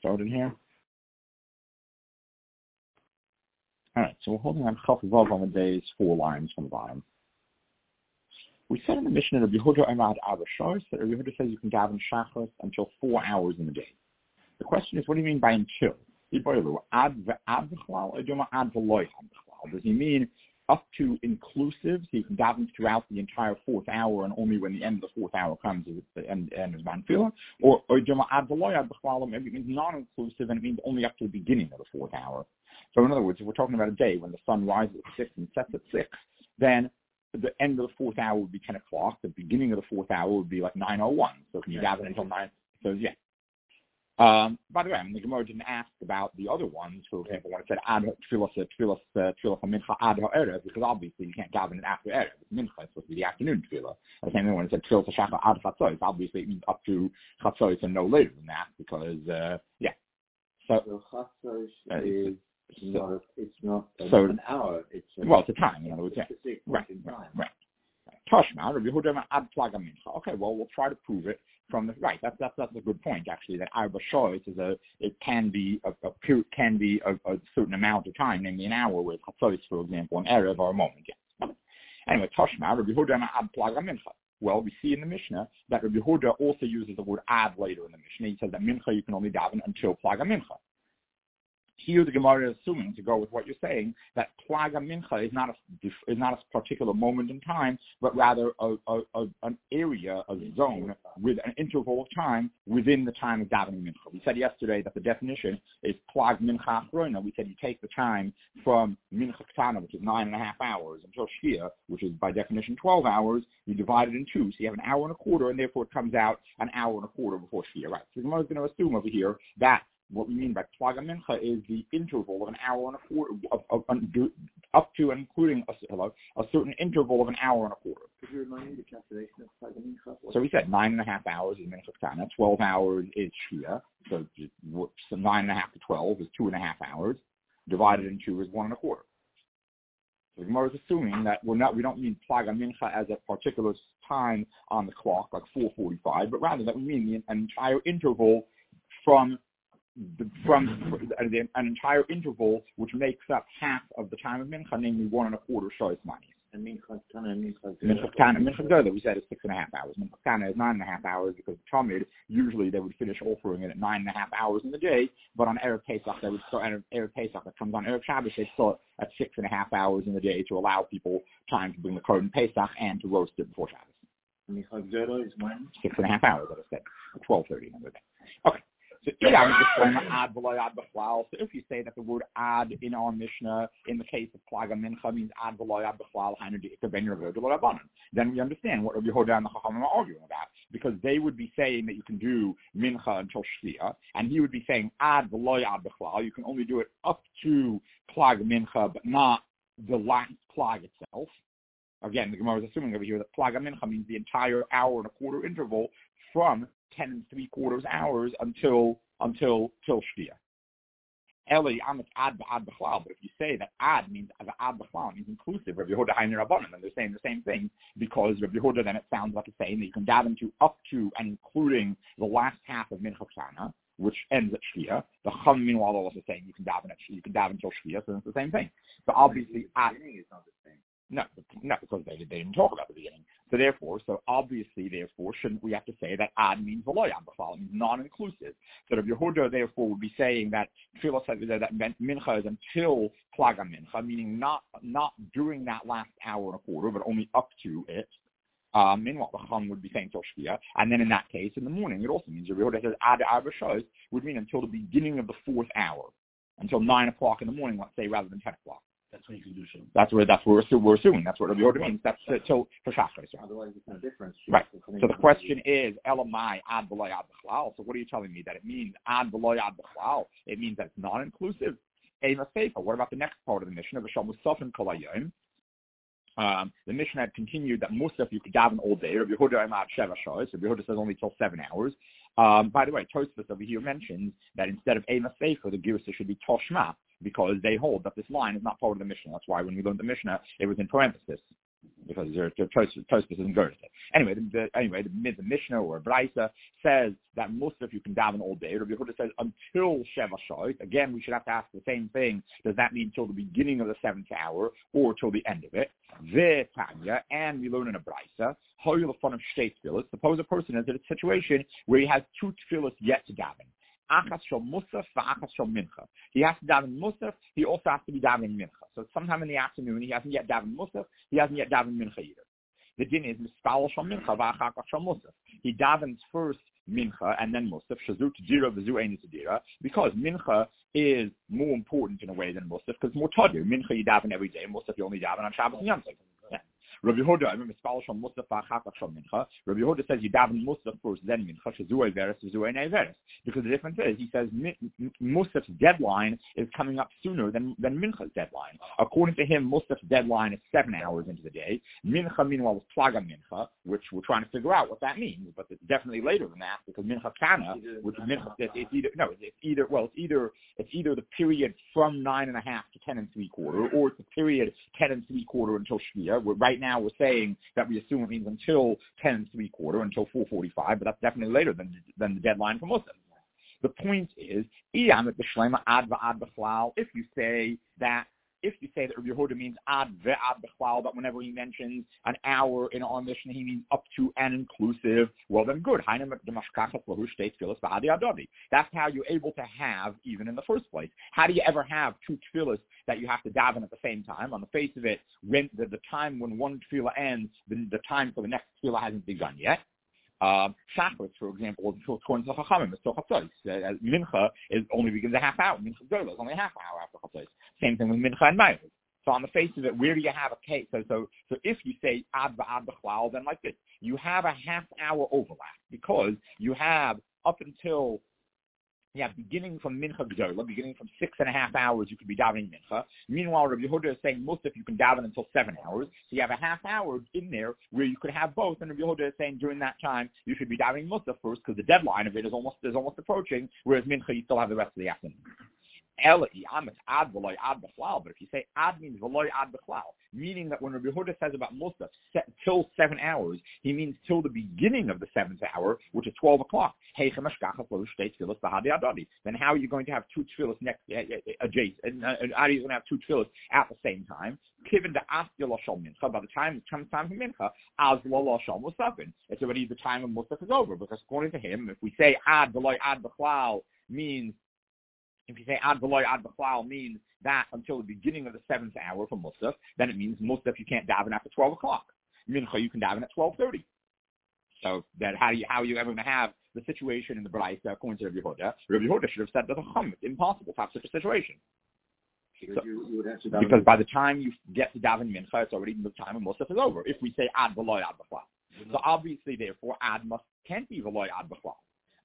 started here. All right, so we're holding on Chaf Vav on the days 4 lines from the bottom. We said in the Mishnah of Yehuda Emad Abashar that Yehuda says you can daven Shachos until 4 hours in the day. The question is, what do you mean by until? Does he mean up to inclusive, so you can daven throughout the entire 4th hour and only when the end of the 4th hour comes is the end is Manfila? Or maybe it means non-inclusive and it means only up to the beginning of the 4th hour. So in other words, if we're talking about a day when the sun rises at 6 and sets at 6, then the end of the 4th hour would be 10 o'clock. The beginning of the 4th hour would be like 9:01. So can you daven until 9? So yeah. By the way, the Gemara didn't ask about the other ones. For example, when it said ad tefillah mincha ad ha'erev, because obviously you can't daven it after erev. Mincha is supposed to be the afternoon tefillah. The same thing when it said tefillah shachar ad chatzos. Obviously it means up to chatzos and no later than that, because yeah. So chatzos is it's not an hour. It's a time. In other words, yeah. Right. Tashma, Rabbi Yehuda ad plaga mincha. Okay, well we'll try to prove it. From the right, that's a good point actually. That arba shoyt it can be a certain amount of time, namely an hour with chatzos, for example, an erev or a moment. Yes. Anyway, Tashma, Rabbi Yehuda ad plaga mincha. Well, we see in the Mishnah that Rabbi Yehuda also uses the word ad later in the Mishnah. He says that mincha you can only daven until plaga mincha. Here the Gemara is assuming, to go with what you're saying, that plaga mincha is not a particular moment in time, but rather an area, a zone, with an interval of time within the time of davening mincha. We said yesterday that the definition is plag mincha achrona. We said you take the time from mincha ktana, which is 9.5 hours, until shkia, which is by definition 12 hours. You divide it in 2, so you have an hour and a quarter, and therefore it comes out an hour and a quarter before shkia. Right. So the Gemara is going to assume over here that what we mean by plaga mincha is the interval of an hour and a quarter, up to and including a certain interval of an hour and a quarter. Could you remind me the calculation of plaga mincha? So we said 9.5 hours is mincha ktana, 12 hours is shia, so 9.5 to 12 is 2.5 hours, divided in 2 is 1 1/4. So the Gemara is assuming that we don't mean plaga mincha as a particular time on the clock, like 4:45, but rather that we mean an entire interval from an entire interval which makes up half of the time of mincha, namely 1 1/4 shoyes manis. And mincha ktana, we said is 6.5 hours. Mincha ktana is 9.5 hours because the Talmud usually they would finish offering it at 9.5 hours in the day, but on Erev Pesach they would start. Erev Pesach that comes on Erev Shabbos they start at 6.5 hours in the day to allow people time to bring the korban Pesach and to roast it before Shabbos. Mincha gdola is when 6.5 hours, as I said, 12:30 another day. Okay. So if you say that the word ad in our Mishnah, in the case of plaga mincha, means ad v'lo ad b'chlal, then we understand what Rabbi Yehuda and the Chachamim are arguing about, because they would be saying that you can do mincha until shkia, and he would be saying ad v'lo ad b'chlal, you can only do it up to plaga mincha, but not the last plag itself. Again, the Gemara is assuming over here that plaga mincha means the entire hour and a quarter interval from 10 3/4 hours until shkia. Eli amet ad b'chlal. But if you say that ad means ad b'chlal means inclusive, Rabbi Yehuda Hainer Rabbanan, then they're saying the same thing, because Rabbi Yehuda then it sounds like it's saying that you can daven to up to and including the last half of mincha ktana, which ends at shkia. The Chum meanwhile are also saying you can daven till shkia, so it's the same thing. So obviously ad is not the same. No, because they didn't talk about the beginning. So obviously, shouldn't we have to say that ad means v'lo ad b'chlal, means non-inclusive? So Rabbi Yehuda, therefore, would be saying that tefillah that mincha is until plaga mincha, meaning not during that last hour and a quarter, but only up to it. Meanwhile, the Chum would be saying till shkia, and then in that case, in the morning, it also means Rabbi Yehuda says ad arba shoyes would mean until the beginning of the 4th hour, until 9 o'clock in the morning, let's say, rather than 10 o'clock. That's when you can do shul. That's what we're assuming. That's what Rabbi Yehuda means. That's till for Shachar. Otherwise, it's no difference. Right. So the question is, Elamai ad v'lo ad b'chlal. So what are you telling me that it means ad v'lo ad b'chlal? It means that it's non-inclusive. Ema Seifa. What about the next part of the Mishnah? V'shal Musafin kol hayom. The Mishnah had continued that Musaf you could daven all day. Rabbi Yehuda Emad Sheva Shoyes. Rabbi Yehuda says only till 7 hours. By the way, Tosfos over here mentions that instead of Ema Seifa, the Girsa should be Toshma, because they hold that this line is not part of the Mishnah. That's why when we learned the Mishnah, it was in parenthesis. because Tosfos isn't good. Anyway, the Mishnah or Braisa says that Musaf you can daven all day. Rabbi Yehuda says until Sheva Shoyt. Again, we should have to ask the same thing. Does that mean till the beginning of the 7th hour or till the end of it? Tanya, and we learn in a Braisa, Hoyul of State Tefillas. Suppose a person is in a situation where he has 2 tefillas yet to daven. Achas shel Musaf, v'achas shel Mincha. He has to daven Musaf. He also has to be davening Mincha. So sometime in the afternoon, he hasn't yet davened Musaf. He hasn't yet davened Mincha either. The din is Mispal shel Mincha, v'achas shel Musaf. He davens first Mincha and then Musaf. Shazu Tadira v'zu ein Tadira, because Mincha is more important in a way than Musaf, because it's more tadir. Mincha you daven every day. Musaf you only daven on Shabbos and Yom Tov. Rabbi Yehuda, I remember Mispal shel Musaf v'achas shel Mincha. Rabbi Yehuda says you daven Musaf first, then Mincha. Shazu ein Veres, v'zu ein Veres. Because the difference is, he says Musaf's deadline is coming up sooner than Mincha's deadline. According to him, Musaf's deadline is 7 hours into the day. Mincha, meanwhile, is Plaga Mincha, which we're trying to figure out what that means, but it's definitely later than that, because Mincha Kana, which is Mincha, it's either the period from 9.5 to 10 3/4, or it's the period 10 3/4 until Shkia. Right now we're saying that we assume it means until 10 3/4, until 4:45, but that's definitely later than the deadline for Musaf. The point is, if you say that Rabbi Yehuda means ad ve'ad b'chlal, but whenever he mentions an hour in our Mishnah, he means up to and inclusive, well then good. That's how you're able to have, even in the first place. How do you ever have 2 tefillas that you have to daven at the same time? On the face of it, when the time when one tefillah ends, the time for the next tefillah hasn't begun yet. Shachris, for example, according to Chachamim, it's still Chatzos. Mincha only begins a half hour. Mincha Gdola is only a half hour after Chatzos. Same thing with Mincha and Ma'ariv. So on the face of it, where do you have a case? So if you say ad va'ad b'chlal, then like this, you have a half hour overlap, because you have up until beginning from Mincha Gdola, beginning from 6.5 hours, you could be davening Mincha. Meanwhile, Rabbi Yehuda is saying Musaf you can daven until 7 hours. So you have a half hour in there where you could have both, and Rabbi Yehuda is saying during that time you should be davening Musaf first, because the deadline of it is almost approaching, whereas Mincha you still have the rest of the afternoon. But if you say ad means v'loy ad b'chlal, meaning that when Rabbi Yehuda says about Musaf till 7 hours, he means till the beginning of the 7th hour, which is 12 o'clock. Then how are you going to have 2 tefillas next adjacent? How are you going to have 2 tefillas at the same time? By the time it comes time for Mincha, it's already the time of Musaf is over, because according to him, if we say ad v'loy ad b'chlal means, if you say ad v'loy ad b'chlal means that until the beginning of the 7th hour for Musaf, then it means Musaf you can't daven after 12 o'clock. Mincha you can daven at 12:30. So then how are you ever going to have the situation in the Braisa according to Rabbi Yehuda? Rabbi Yehuda should have said that it's impossible to have such a situation. So, you would have to because by the time you get to daven Mincha, it's already the time of Musaf is over. If we say ad v'loy ad b'chlal, so obviously therefore ad can't be v'loy ad b'chlal.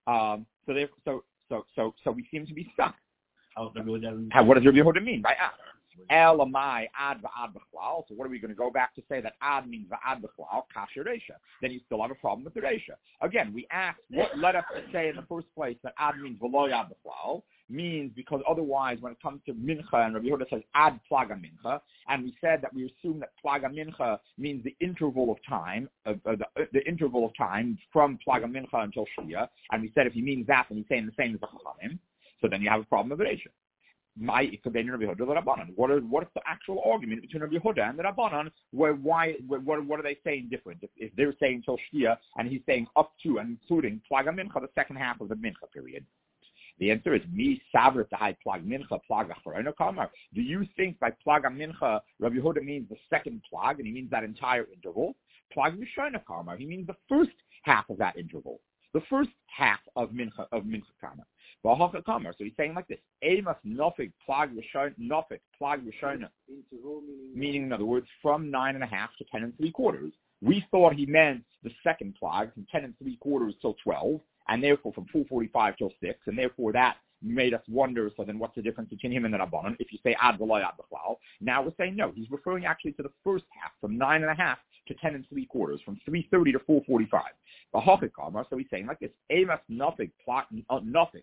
So we seem to be stuck. What does Rabbi Yehuda mean by ad? Elamai ad va'ad b'chlal. So what are we going to go back to say that ad means va'ad b'chlal kasher reisha? Then you still have a problem with the reisha. Again, we asked what led us to say in the first place that ad means v'lo ad b'chlal, means because otherwise when it comes to mincha, and Rabbi Yehuda says ad plaga mincha, and we said that we assume that plaga mincha means the interval of time, the interval of time from plaga mincha until shia, and we said if he means that, then he's saying the same as the chachamim. So then you have a problem with the reisha. What is the actual argument between Rabbi Yehuda and the Rabbanan? What are they saying different? If they're saying till Shkia and he's saying up to and including Plaga Mincha, the second half of the Mincha period. The answer is me savr tahai Plag Mincha Plaga Chorena Kamar. Do you think by Plaga Mincha Rabbi Yehuda means the second Plag and he means that entire interval? Plag Mishona Kamar. He means the first half of that interval. The first half of Mincha Kamar. So he's saying like this: Amos nofik plag rishona, meaning in other words, from 9.5 to 10 3/4. We thought he meant the second plag from 10 3/4 till 12, and therefore from 4:45 till 6, and therefore that made us wonder. So then, what's the difference between him and the Rabbanan? If you say ad v'loy ad b'chlal, now we're saying no. He's referring actually to the first half, from 9.5 to 10 3/4, from 3:30 to 4:45. So he's saying like this: Amos nofik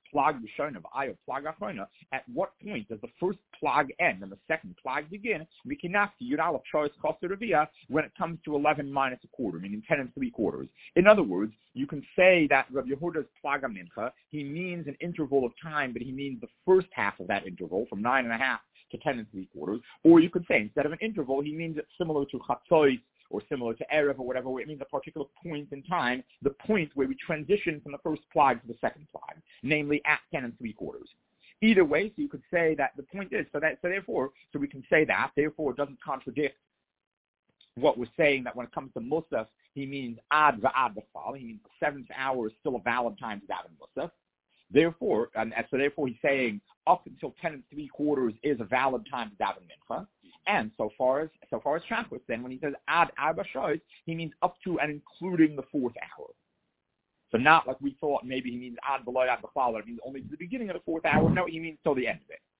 plag Rishona v'ayo plag Achrona, at what point does the first plag end and the second plag begin? Mikinafti Yud Aleph Shoyes Chasser Revia, when it comes to 11 minus a quarter, meaning 10 3/4. In other words, you can say that Rabbi Yehuda's Plaga Mincha, he means an interval of time, but he means the first half of that interval, from 9.5 to 10 3/4. Or you could say, instead of an interval, he means it's similar to Chatzos, or similar to Erev, or whatever, where it means a particular point in time, the point where we transition from the first plag to the second plag, namely at 10 3/4. Either way, so you could say that the point is, so we can say that, therefore it doesn't contradict what we're saying, that when it comes to Musaf, he means ad va'ad v'chal, he means the 7th hour is still a valid time to daven Musaf. Therefore, therefore he's saying up until 10 3/4 is a valid time to daven Mincha. And so far as Shabbos, then when he says ad arba shoyes, he means up to and including the 4th hour. So not like we thought maybe he means ad below ad b'chal, but it means only to the beginning of the 4th hour. No, he means till the end of it.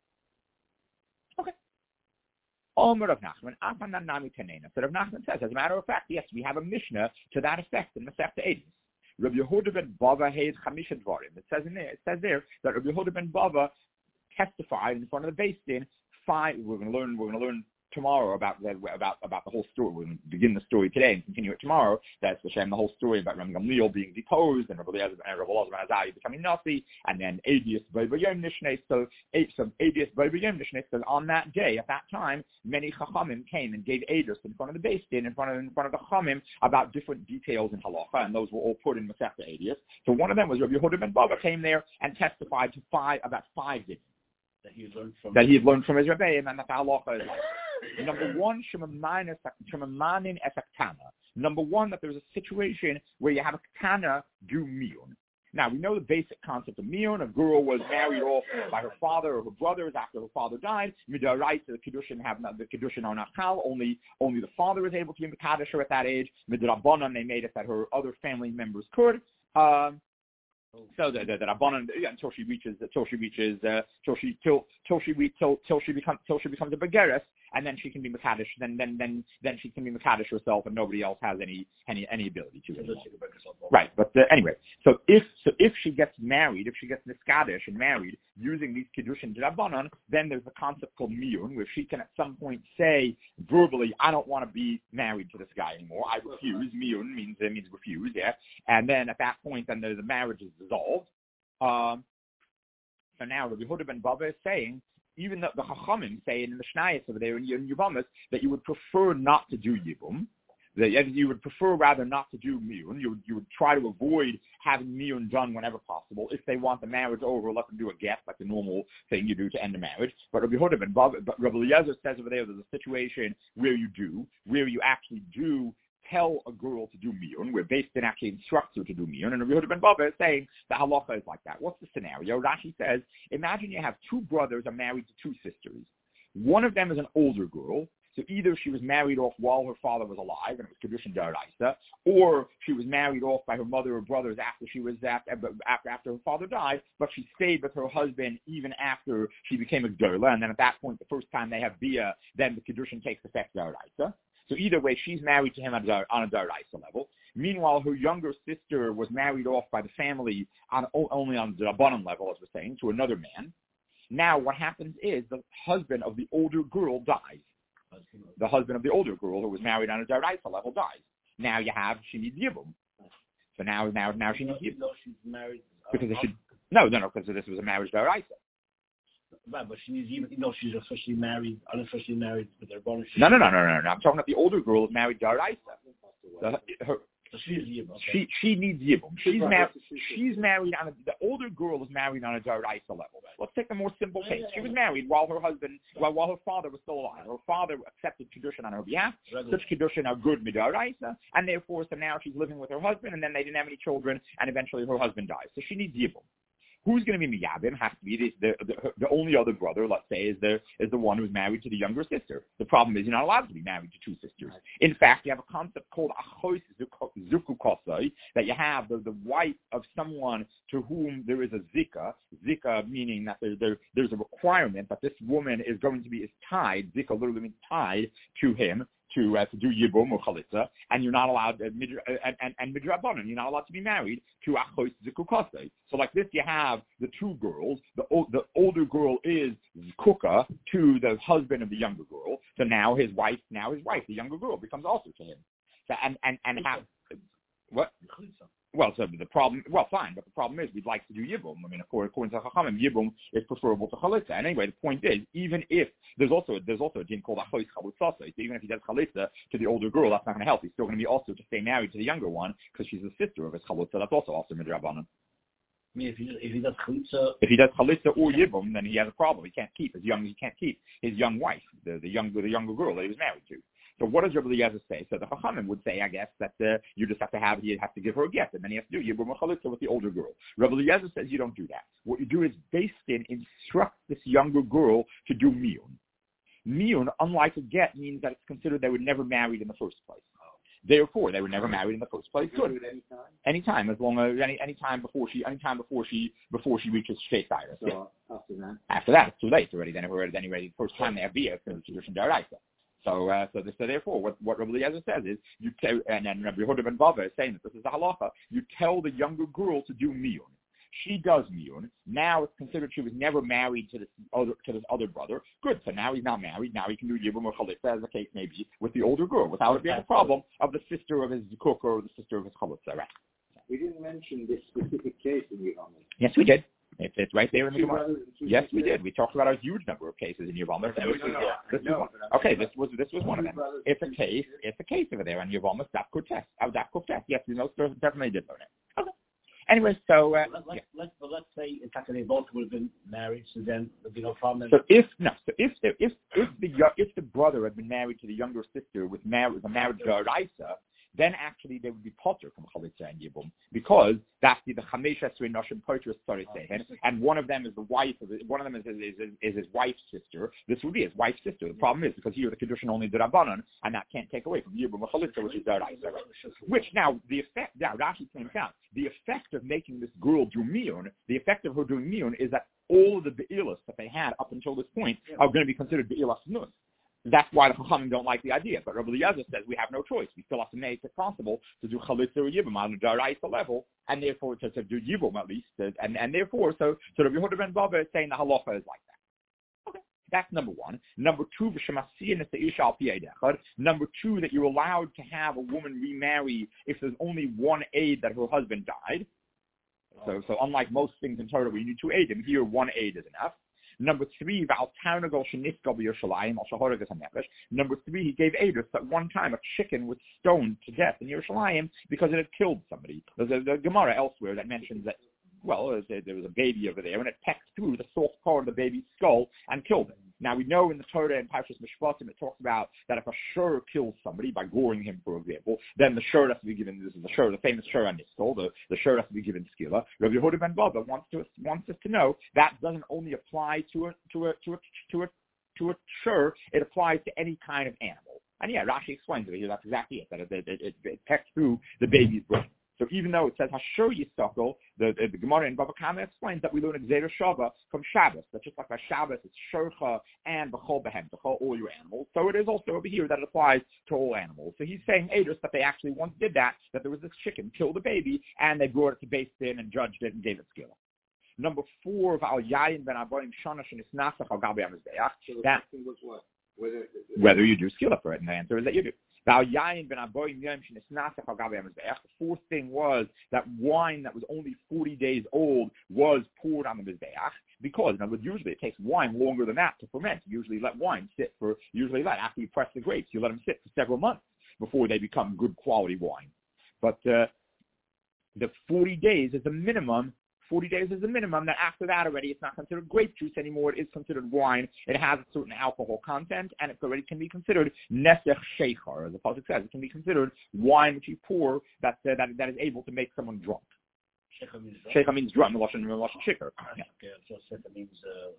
Okay. Omer Rav Nachman, Afanan Nami Tanena. So Rav Nachman says, as a matter of fact, yes, we have a Mishnah to that effect in Masechta Eidos. Rabbi Yehuda ben Bava heid chamisha dvarim. It says there that Rabbi Yehuda ben Bava testified in front of the Beis Din. We're going to learn tomorrow about the whole story. We're going to begin the story today and continue it tomorrow. That's the whole story about Rabbi Gamliel being deposed and Rabbi Elazar ben Azariah becoming Nasi, and then Adius B'Yom Nishnei. So Adius B'Yom Nishnei says on that day, at that time, many Chachamim came and gave Adius in front of the Beis Din, in front of the Chachamim, about different details in Halacha, and those were all put in Masechta Adius. So one of them was Rabbi Yehuda ben Bava came there and testified to about five things that he had learned from his Rebbeim, and that the halacha is like. Number one, shemamanin esaktana. Number one, that there's a situation where you have a ketana do miyun. Now, we know the basic concept of miyun. A girl was married off by her father or her brothers after her father died. Midaraita, the Kiddushin are not chal. Only the father is able to be Mekadosh her at that age. Midrabanan, they made it that her other family members could. So the Rabbanan, until she becomes a begeres, and then she can be Mekadosh. Then she can be Mekadosh herself, and nobody else has any ability to. Right, but anyway, so if she gets married, if she gets Niskadish and married using these Kiddushin Rabbanan, then there's a concept called miyun, where she can at some point say verbally, I don't want to be married to this guy anymore. I refuse. Miyun means refuse, yeah. And then at that point, then the marriage is dissolved. So now Rabbi Yehuda ben Bava is saying, even though the Chachamim say in the Mishnayos over there in Yevamos that you would prefer not to do Yibum, that you would prefer rather not to do Miyun. You would try to avoid having Miyun done whenever possible. If they want the marriage over, let them do a get, like the normal thing you do to end a marriage. But Rabbi Yehuda ben Bava, but Rabbi Eliezer says over there, there's a situation where you actually do tell a girl to do miyun, where Beis Din actually instructs her to do miyun, and Rabbi Yehuda ben Bava is saying the halacha is like that. What's the scenario? Rashi says, imagine you have two brothers are married to two sisters. One of them is an older girl, so either she was married off while her father was alive, and it was Kiddushin D'Oraisa, or she was married off by her mother or brothers after her father died, but she stayed with her husband even after she became a Gdola, and then at that point, the first time they have Bia, then the Kiddushin takes effect D'Oraisa. So either way, she's married to him on a D'Oraisa level. Meanwhile, her younger sister was married off by the family only on the Rabbanan level, as we're saying, to another man. Now, what happens is the husband of the older girl dies. The husband of the older girl, who was married on a D'Oraisa level, dies. Now she needs Yibum. So now she needs Yibum. Even though she's married. Because because this was a marriage D'Oraisa. Right, but she needs even though she's unofficially married with her bonus. No. I'm talking about the older girl is married D'Oraisa. She needs Yibum. She's married on the older girl is married on a D'Oraisa level. Let's take a more simple case. She was married while her father was still alive. Her father accepted Kiddushin on her behalf. Such Kiddushin are good D'Oraisa, and therefore, so now she's living with her husband, and then they didn't have any children, and eventually her husband dies. So she needs Yibum. Who's going to be Miyabim? Has to be the only other brother, let's say, is the one who's married to the younger sister. The problem is you're not allowed to be married to two sisters. In fact, you have a concept called Achos Zukukosai, that you have the wife of someone to whom there is a Zika meaning that there's a requirement that this woman is tied, Zika literally means tied to him, to do yibum or chalitza, and you're not allowed and midrabanan, you're not allowed to be married to achos zikukase. So like this, you have the two girls. The older girl is zikuka to the husband of the younger girl. So now his wife, the younger girl, becomes also to him. So and how what? Well, so the problem, fine, but the problem is we'd like to do Yibum. I mean, according to Chachamim, Yibum is preferable to Chalitza. And anyway, the point is, even if there's also a din called Achois Chalutzasa, so even if he does Chalitza to the older girl, that's not going to help. He's still going to be also to stay married to the younger one because she's the sister of his Chalutza. That's also Midrabanan. I mean, if he does Chalitza, or Yibum, then he has a problem. He can't keep his young wife, the younger girl that he was married to. So what does Rabbi Eliezer say? So the Chachamim would say, I guess, that you just have to give her a gift, and then you have to do Yibum Chalitza with the older girl. Rabbi Eliezer says you don't do that. What you do is based in instruct this younger girl to do miyun. Miyun, unlike a get, means that it's considered they were never married in the first place. Therefore, they were never married in the first place. Good. Anytime, as long as anytime before she reaches Shtei Cyrus. So yeah. After that, it's too late already. Then the first time they have bia, it's the tradition Daraisa. So therefore, what Rabbi Eliezer says is, and then Rabbi Yehuda ben Bava is saying that this is the halacha. You tell the younger girl to do miyun. She does miyun. Now it's considered she was never married to this other brother. Good. So now he's not married. Now he can do yibum or chalitza, as the case may be, with the older girl, without it being a problem of the sister of his zikuk or the sister of his chalitza. Right. We didn't mention this specific case in Yevamah. Yes, we did. It's right there in the Gemara. Yes, we did. We talked about a huge number of cases in Yevamah. Okay, this was one of them. It's a case over there in Yevamah. Daf Kuftes. Yes, we know definitely did learn it. Okay. Anyway, so let's say in fact they both would have been married, so then there'd be no problem. So if the brother had been married to the younger sister with a marriage daraisa, then actually they would be potter from chalitza and yibum, because that's the chamesh esrei noshim potter sehen, and one of them is the wife of one of them is his wife's sister. This would be his wife's sister. The problem is because here the kedushin only derabanan, and that can't take away from yibum or chalitza, which is daraisa. Which now the effect, now Rashi points out, the effect of making this girl do miyun, the effect of her doing miyun is that all of the be'ilas that they had up until this point are going to be considered be'ilas nun. That's why the Chachamim don't like the idea. But Rabbi Eliezer says we have no choice. We still have to make it possible to do Chalitza or Yibum on the Daraisa level, and therefore to do Yibum at least. And therefore, so Rabbi Yehuda ben Bava is saying the halacha is like that. Okay, that's number one. Number two, number two, that you're allowed to have a woman remarry if there's only one aid that her husband died. So unlike most things in Torah where you need two aidim, here one aid is enough. Number three, number three, he gave Edus that one time a chicken was stoned to death in Yerushalayim because it had killed somebody. There's a Gemara elsewhere that mentions that, well, there was a baby over there and it pecked through the soft part of the baby's skull and killed it. Now we know in the Torah and Parshas Mishpatim it talks about that if a shur kills somebody by goring him, for example, then the shur has to be given. This is the shur, the famous shur on Niskol. The shur has to be given skila. Rabbi Yehuda ben Bava wants us to know that doesn't only apply to a shur. It applies to any kind of animal. And yeah, Rashi explains it here. That's exactly it. That it pecks through the baby's brain. So even though it says Hashur Yisakol, the Gemara in Bava Kama explains that we learn Gzeira Shava from Shabbos. That just like by Shabbos, it's Shurcha and B'chol Behem, B'chol all your animals. So it is also over here that it applies to all animals. So he's saying Edus that they actually once did that there was this chicken, killed a baby, and they brought it to Beis Din and judged it and gave it skila. Number four, Val Yayin Ben Aboim Shanash and Isnasach Al Gabi Amizbeach. That whether you do skila for it, and the answer is that you do. The fourth thing was that wine that was only 40 days old was poured on the Mizbeach, because in other words, usually it takes wine longer than that to ferment. You usually let wine sit after you press the grapes, you let them sit for several months before they become good quality wine. But the 40 days is the minimum. 40 days is the minimum. That after that already, it's not considered grape juice anymore. It is considered wine. It has a certain alcohol content, and it already can be considered nesech sheikhar, as the pasuk says. It can be considered wine which you pour that is able to make someone drunk. Sheikhar means drunk. Lashon shikar. Okay, so sheikhar means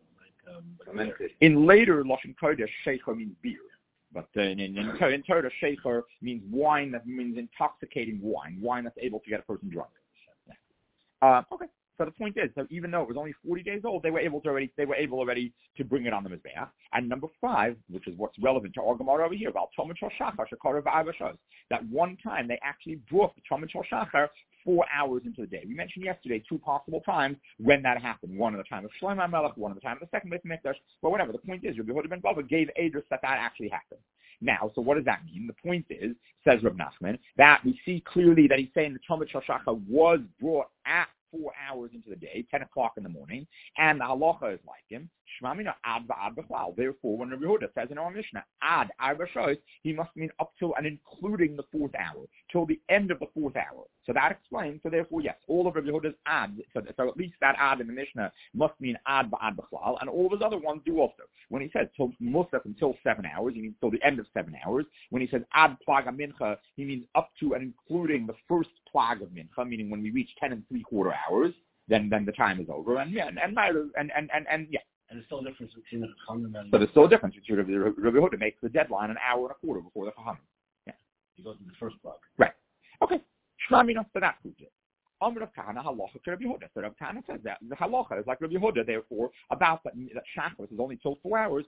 in later Lashon Kodesh, sheikhar means beer. But in Torah, sheikhar means wine, that means intoxicating wine that's able to get a person drunk. Okay. So the point is, so even though it was only 40 days old, they were able already to bring it on the Mizbeach. And number 5, which is what's relevant to our Gemara over here, about Talmud Shal Shachar, Shekarav V'Arba, that one time they actually brought the Talmud Shal Shachar 4 hours into the day. We mentioned yesterday 2 possible times when that happened. One at the time of Shlomo HaMelech, one at the time of the second Beit HaMikdash. But whatever, the point is, Rabbi Yehuda ben Bava gave Eidos that actually happened. Now, so what does that mean? The point is, says Reb Nachman, that we see clearly that he's saying the Talmud Shal Shachar was brought at 4 hours into the day, 10 o'clock in the morning, and the halacha is like him. Shmamina ad va'ad b'chlal. Therefore, when Rabbi Yehuda says in our Mishnah, ad arba shoyos, he must mean up till and including the 4th hour, till the end of the 4th hour. So that explains. So therefore, yes, all of Rabbi Yehuda's ad. So at least that ad in the Mishnah must mean ad va'ad b'chlal, and all of his other ones do also. When he says till musaf until 7 hours, he means till the end of 7 hours. When he says ad plag mincha, he means up to and including the first plag of mincha, meaning when we reach 10 3/4 hours, then the time is over. And yeah, and yeah. And there's still a difference between the Chachamim and... So there's still a difference between Rabbi Yehuda makes the deadline an hour and a quarter before the Chachamim. Yeah. He goes to the first block. Right. Okay. Shlamina, so that proves it. Amr of Kahana halacha to Rabbi Yehuda. So Rabbi Kahana says that the halacha is like Rabbi Yehuda, therefore, about that Shachos is only till 4 hours,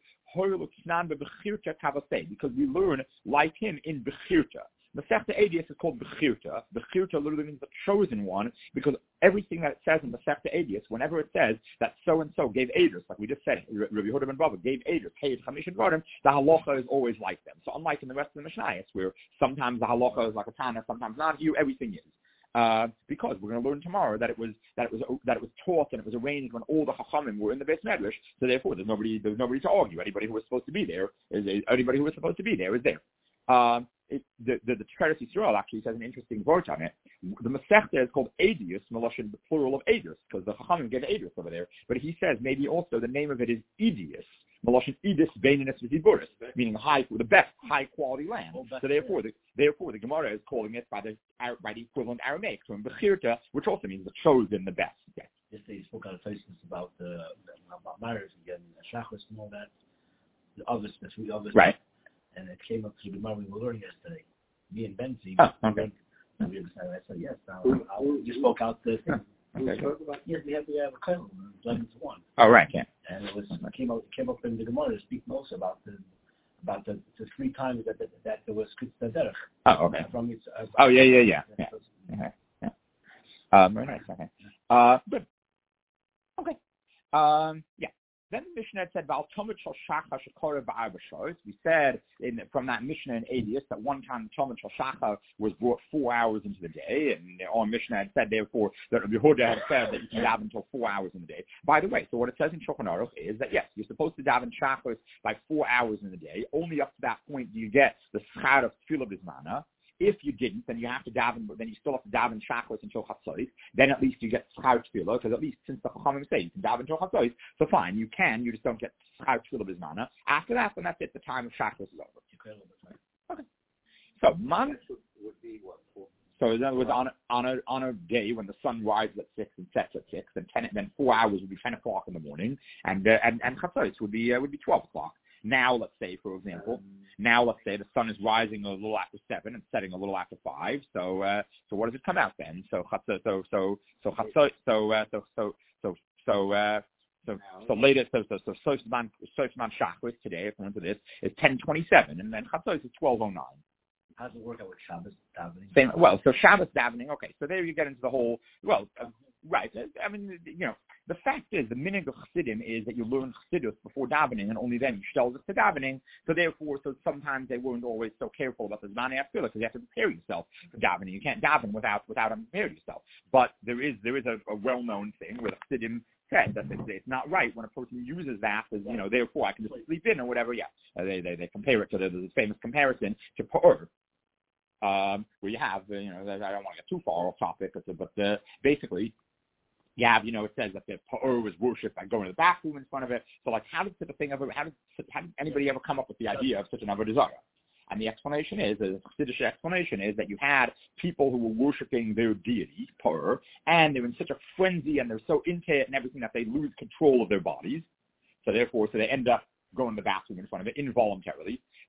because we learn like him in Bechirta. Masechta Eidos is called Bechirta. Bechirta literally means the chosen one, because everything that it says in Masechta Eidos, whenever it says that so-and-so gave Eidos, like we just said, Rabbi Yehuda ben Bava gave Eidos, the halacha is always like them. So unlike in the rest of the Mishnayos, where sometimes the halacha is like a Tana, sometimes not, here everything is. Because we're going to learn tomorrow that it was taught and it was arranged when all the Chachamim were in the Beis Medrash. So therefore, there's nobody to argue. Anybody who was supposed to be there is there. The Tiferes Yisrael actually says an interesting word on it. The Masechta is called Eidos, Meloshin, the plural of Eidos, because the Chachamim gave Eidos over there. But he says maybe also the name of it is Eidos. Meloshin Eidos Beininus V'Ziburis, meaning the best high quality land. So therefore the Gemara is calling it by the equivalent Aramaic term Bechirta, which also means the chosen, the best. Yes. Yesterday you spoke out of places about marriage again, Shachos and all that, the August, right. And it came up to the Gemara we were learning yesterday. Me and Benzi. Okay. I said yes. You spoke out the thing. Okay. Yes, we have a kernel, 11 to 1. Oh right, yeah. And it came up in the Gemara to speak also about the 3 times that there was Kitzur Derech. Oh okay. From its, yeah. Very nice. Okay. Good. Okay. Yeah. Then the Mishnah said, we said from that Mishnah in Eidos that one time Talmud Shal Shachar was brought 4 hours into the day, and our Mishnah had said, therefore, that Rabbi Yehuda had said that you can daven until 4 hours in the day. By the way, so what it says in Shulchan Aruch is that, yes, you're supposed to daven Shachos by 4 hours in the day. Only up to that point do you get the schar of Tefillah B'zmana. If you didn't, then you have to daven. Then you still have to daven Shachos until Chatzos. Then at least you get Schar Tefillah, because at least since the Chachamim say you can daven until Chatzos, so fine, you can. You just don't get Schar Tefillah B'zmana. After that, then that's it. The time of Shachos is over. Okay. So man would be what? So in other words, on a day when the sun rises at 6 and sets at 6, then 4 hours would be 10 o'clock in the morning, and Chatzos would be 12 o'clock. Now, let's say, for example, the sun is rising a little after 7 and setting a little after 5. So what does it come out then? So later, so Soisman Shachris today, according to this, is 10:27, and then Chatzos is 12:09. How does it work out with Shabbos davening? Same. Well, so Shabbos davening. Okay, so there you get into the whole. Well, right. I mean, the fact is, the minhag of Chassidim is that you learn Chassidus before davening, and only then you shtel to davening. So therefore, sometimes they weren't always so careful about the Zmanei Tefillah because you have to prepare yourself for davening. You can't daven without preparing yourself. But there is a well-known thing where the Chassidim said that it's not right when a person uses that as therefore I can just sleep in or whatever. Yeah, they compare it to the famous comparison to Pa'ur. Where you have, I don't want to get too far off topic, but basically, you have, it says that the Pa'ur was worshipped by going to the bathroom in front of it. So, like, how did anybody ever come up with the idea of such an avodah zarah? And the explanation is, the Chassidish explanation is that you had people who were worshipping their deity, Pa'ur, and they're in such a frenzy and they're so into it and everything that they lose control of their bodies. So therefore, they end up going to the bathroom in front of it involuntarily.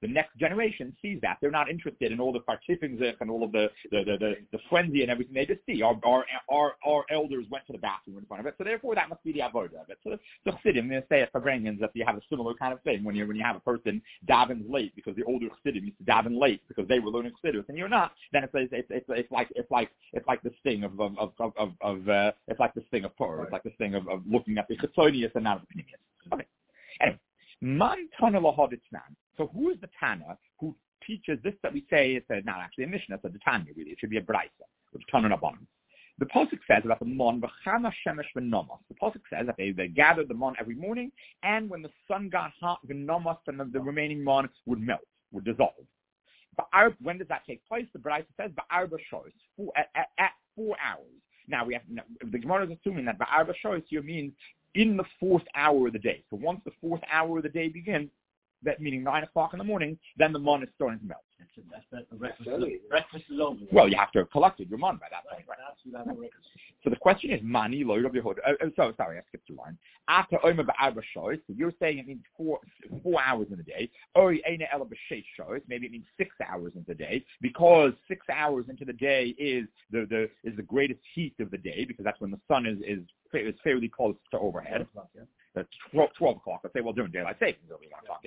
the next generation sees that. They're not interested in all the participants and all of the frenzy and everything. They just see our elders went to the bathroom in front of it, so therefore that must be the avodah of it. So the chassidim, they say at Fabranians that you have a similar kind of thing when you have a person davens late because the older chassidim used to daven late because they were learning chassidus and you're not. Then it's like this thing of it's like this thing of Torah. It's like this thing of looking at the chitzonius and not the pnimius. Okay. Anyway, man Tana lahaditznan. So who is the Tana who teaches this that we say is not actually a Mishnah, it's a Tanya really. It should be a Braisa, which Tana Rabbanan. The Pasuk says about the mon v'chama shemesh v'nomos. The Pasuk says that they gathered the mon every morning, and when the sun got hot, v'nomos and the remaining mon would melt, would dissolve. But when does that take place? The Braisa says ba'arba shoyos, at 4 hours. Now the Gemara is assuming that ba'arba shoyos here means in the 4th hour of the day. So once the 4th hour of the day begins, that meaning 9 o'clock in the morning, then the mon is starting to melt. Breakfast is over. Well, you have to have collected your mon by that point, right? So the question is, mani lo Rabbi Yehuda. Sorry, I skipped a line. After Omer ba'arba shoyos, so you're saying it means 4 hours in the day. Or eina ela b'sheish shoyos, maybe it means 6 hours into the day, because 6 hours into the day is the greatest heat of the day, because that's when the sun is fairly close to overhead. That's 12 o'clock. Let's say, well, during daylight savings, we want to talk.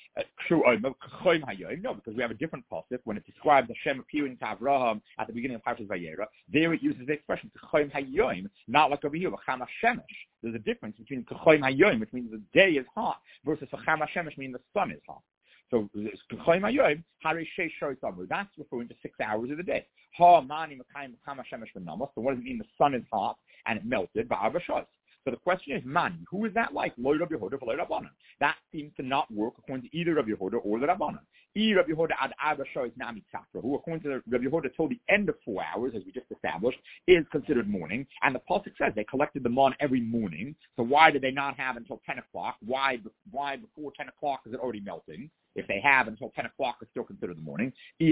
No, because we have a different pasuk when it describes Hashem appearing to Avraham at the beginning of Parshas Vayera. There it uses the expression K'choim Hayoim, not like over here V'cham Hashemesh. There's a difference between K'choim Hayoim, which means the day is hot, versus V'cham Hashemesh, meaning the sun is hot. So K'choim Hayoim, Harei Sheish Shoyos Amru. That's referring to 6 hours of the day. Ha Mani Mekayim V'cham Hashemesh V'Namos. So what does it mean? The sun is hot and it melted Ba'arba Shoyos. So the question is, man, who is that like? Lo Rabbi Yehuda, Lo Rabbanan. That seems to not work according to either Rabbi Yehuda or the Rabbanan. Rabbi Yehuda ad arba shoyos nami tzafra, who according to Rabbi Yehuda till the end of 4 hours, as we just established, is considered morning. And the pasuk says they collected the mon every morning. So why did they not have until 10 o'clock? Why before 10 o'clock is it already melting? If they have until 10 o'clock, it's still considered the morning. And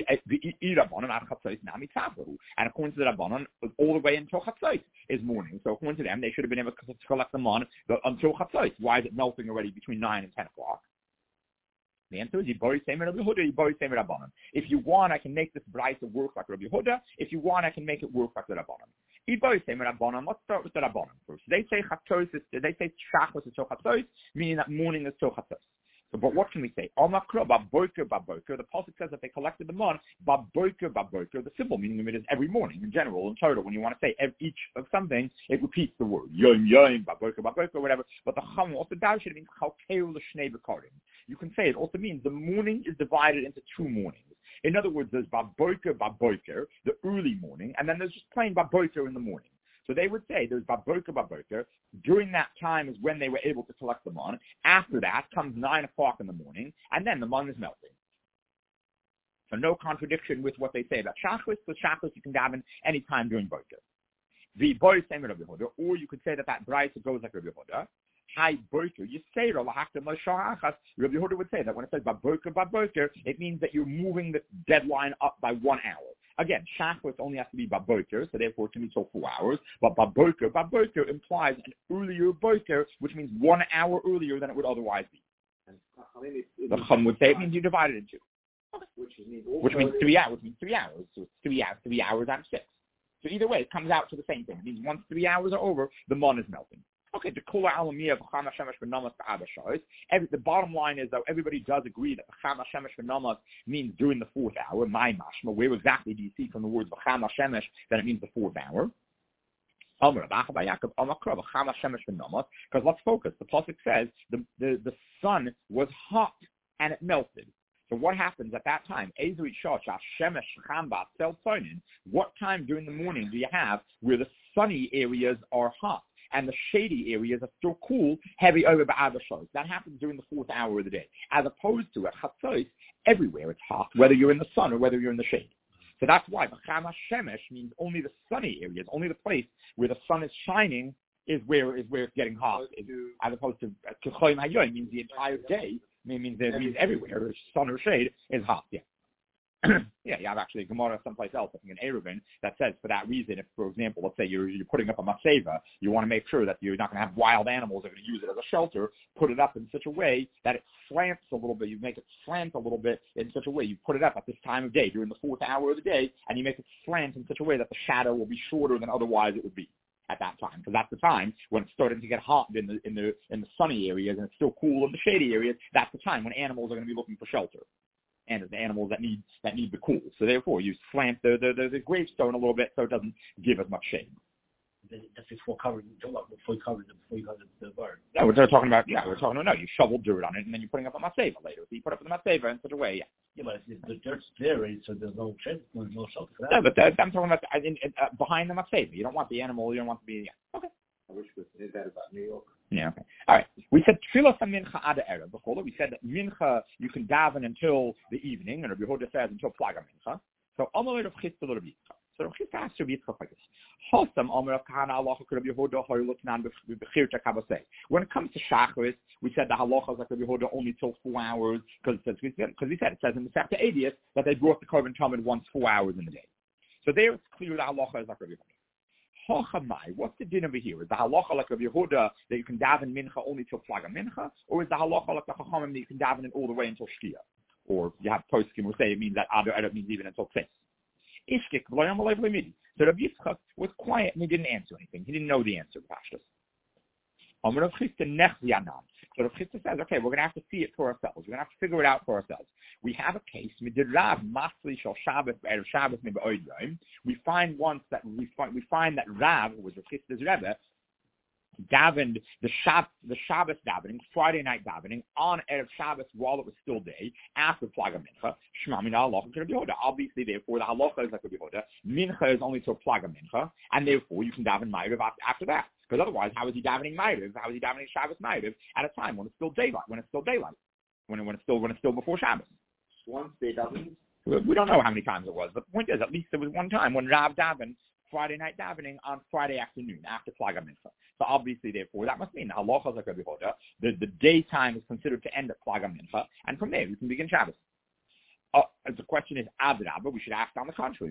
according to the Rabbanan, all the way until Chatzos is morning. So according to them, they should have been able to collect them on until Chatzos. Why is it melting already between 9 and 10 o'clock? The answer is Yibori Semer Rabbi Yehuda, Yibori Semer Rabbanan. If you want, I can make this Braisa work like Rabbi Yehuda. If you want, I can make it work like the Rabbanan. Yibori Semer Rabbanan. Let's start with the Rabbanan first. They say Chatzos, they say Shachos is till Chatzos, meaning that morning is till Chatzos. So, but what can we say? Omakra baboker. The pasuk says that they collected the mon baboker. The simple meaning of it is every morning in general in Torah. When you want to say each of something, it repeats the word yom baboker, whatever. But the chum also should mean chalkeu l'shnei bekarim. You can say it also means the morning is divided into 2 mornings. In other words, there's baboker, the early morning, and then there's just plain baboker in the morning. So they would say there's baboker. During that time is when they were able to collect the mon. After that comes 9 o'clock in the morning, and then the mon is melting. So no contradiction with what they say about Shachris. So Shachris you can daven any time during boker. The boy same Rabbi Yehuda, or you could say that Braisa goes like Rabbi Yehuda. Hi boker, you say Rabbi Yehuda would say that when it says baboker, it means that you're moving the deadline up by 1 hour. Again, Shachris only has to be baboker, so therefore it can be till 4 hours. But baboker implies an earlier boker, which means 1 hour earlier than it would otherwise be. The Chum would say it means you divide it in 2. Which means 3 hours. So it's 3 hours out of 6. So either way, it comes out to the same thing. It means once 3 hours are over, the mon is melting. Okay, the bottom line is, though, everybody does agree that V'cham HaShemesh V'Namas means during the 4th hour. My mashma, where exactly do you see from the words V'cham HaShemesh that it means the 4th hour? Because let's focus. The pasuk says the sun was hot and it melted. So what happens at that time? What time during the morning do you have where the sunny areas are hot and the shady areas are still cool, heavy over ba'arba shoyos? That happens during the 4th hour of the day. As opposed to at Chatzos, everywhere it's hot, whether you're in the sun or whether you're in the shade. So that's why V'cham HaShemesh means only the sunny areas, only the place where the sun is shining is where it's getting hot. As opposed to K'choim Hayoim means the entire day. It means everywhere, sun or shade is hot. Yeah. Yeah, you have actually a Gemara someplace else, I think in Eruvin, that says for that reason, if, for example, let's say you're putting up a maseva, you want to make sure that you're not going to have wild animals that are going to use it as a shelter, put it up in such a way that it slants a little bit, you make it slant a little bit in such a way, you put it up at this time of day, during the 4th hour of the day, and you make it slant in such a way that the shadow will be shorter than otherwise it would be at that time, because that's the time when it's starting to get hot in the sunny areas and it's still cool in the shady areas. That's the time when animals are going to be looking for shelter, and the animals that need the cool. So therefore, you slant the gravestone a little bit so it doesn't give as much shade. That's before covering the bird. Yeah, we're talking about. You shovel dirt on it and then you're putting up a maseva later. So you put up the maseva in such a way. Yeah, but the dirt's there, so there's no shelter for that. Yeah, but I'm talking about behind the maseva. You don't want the animal. You don't want to be. Yeah. Okay. I wish we did that about New York. Yeah. Okay. All right. We said tefillah mincha ad erev. We said that mincha you can daven until the evening, and Rabbi Yehuda says until plaga mincha. So Amalei Rav Chisda Rav Yitzchak. So Rav Chisda asked Rav Yitzchak like this. When it comes to Shacharis, we said the halacha is like Rabbi Yehuda only till 4 hours, because he said it says in the Sefta Adius that they brought the Korban Talmud once 4 hours in the day. So there it's clear the halacha is like Rabbi Yehuda. What's the din over here? Is the halacha like Rabbi Yehuda that you can daven mincha only till plaga mincha, or is the halacha like the chachamim that you can daven it all the way until shkia? Or you have poskim who say it means that Adar Erev means even until Tzes. So Rabbi Yitzchak was quiet and he didn't answer anything. He didn't know the answer to Pashtus. So Rav Chisda says, okay, we're going to have to see it for ourselves. We're going to have to figure it out for ourselves. We have a case. We find that Rav, who was Rav Chisda's Rebbe, davened the Shabbos davening, Friday night davening, on Erev Shabbos while it was still day, after Plaga Mincha. Shema Mina halacha to Rabbi Yehuda. Obviously, therefore, the halacha is like Rabbi Yehuda. Mincha is only till Plaga Mincha, and therefore you can daven Ma'ariv after that. Because otherwise, how is he davening Ma'ariv? How is he davening Shabbos Ma'ariv at a time when it's still daylight? When it's still before Shabbos. Once they davened. We don't know how many times it was, but the point is, at least there was one time when Rav davened Friday night davening on Friday afternoon after Plaga Mincha. So obviously, therefore, that must mean the halacha is like Rabbi Yehuda. The daytime is considered to end at Plaga Mincha, and from there you can begin Shabbos. The question is, Adrabah, we should ask on the contrary.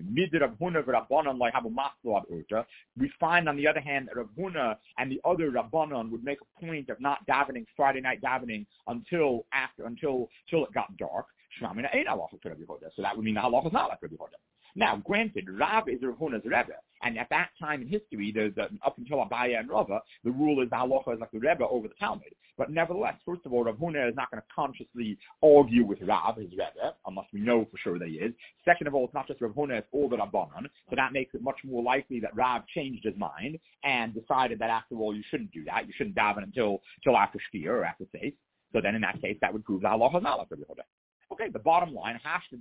We find, on the other hand, that Rav Huna and the other Rabbanon would make a point of not davening Friday night davening until it got dark. So that would mean the halacha is not like Rabbi Yehuda. Now, granted, Rav is Rav Huna's Rebbe, and at that time in history, up until Abaya and Rava, the rule is the halacha is like the Rebbe over the Talmud. But nevertheless, first of all, Rav Huna is not going to consciously argue with Rav, his Rebbe, unless we know for sure that he is. Second of all, it's not just Rav Huna, it's all the Rabbanon, so that makes it much more likely that Rav changed his mind and decided that after all, you shouldn't do that. You shouldn't daven until after Shkia or after Seis. So then in that case, that would prove the halacha is not like Rabbi Yehuda. Okay, the bottom line,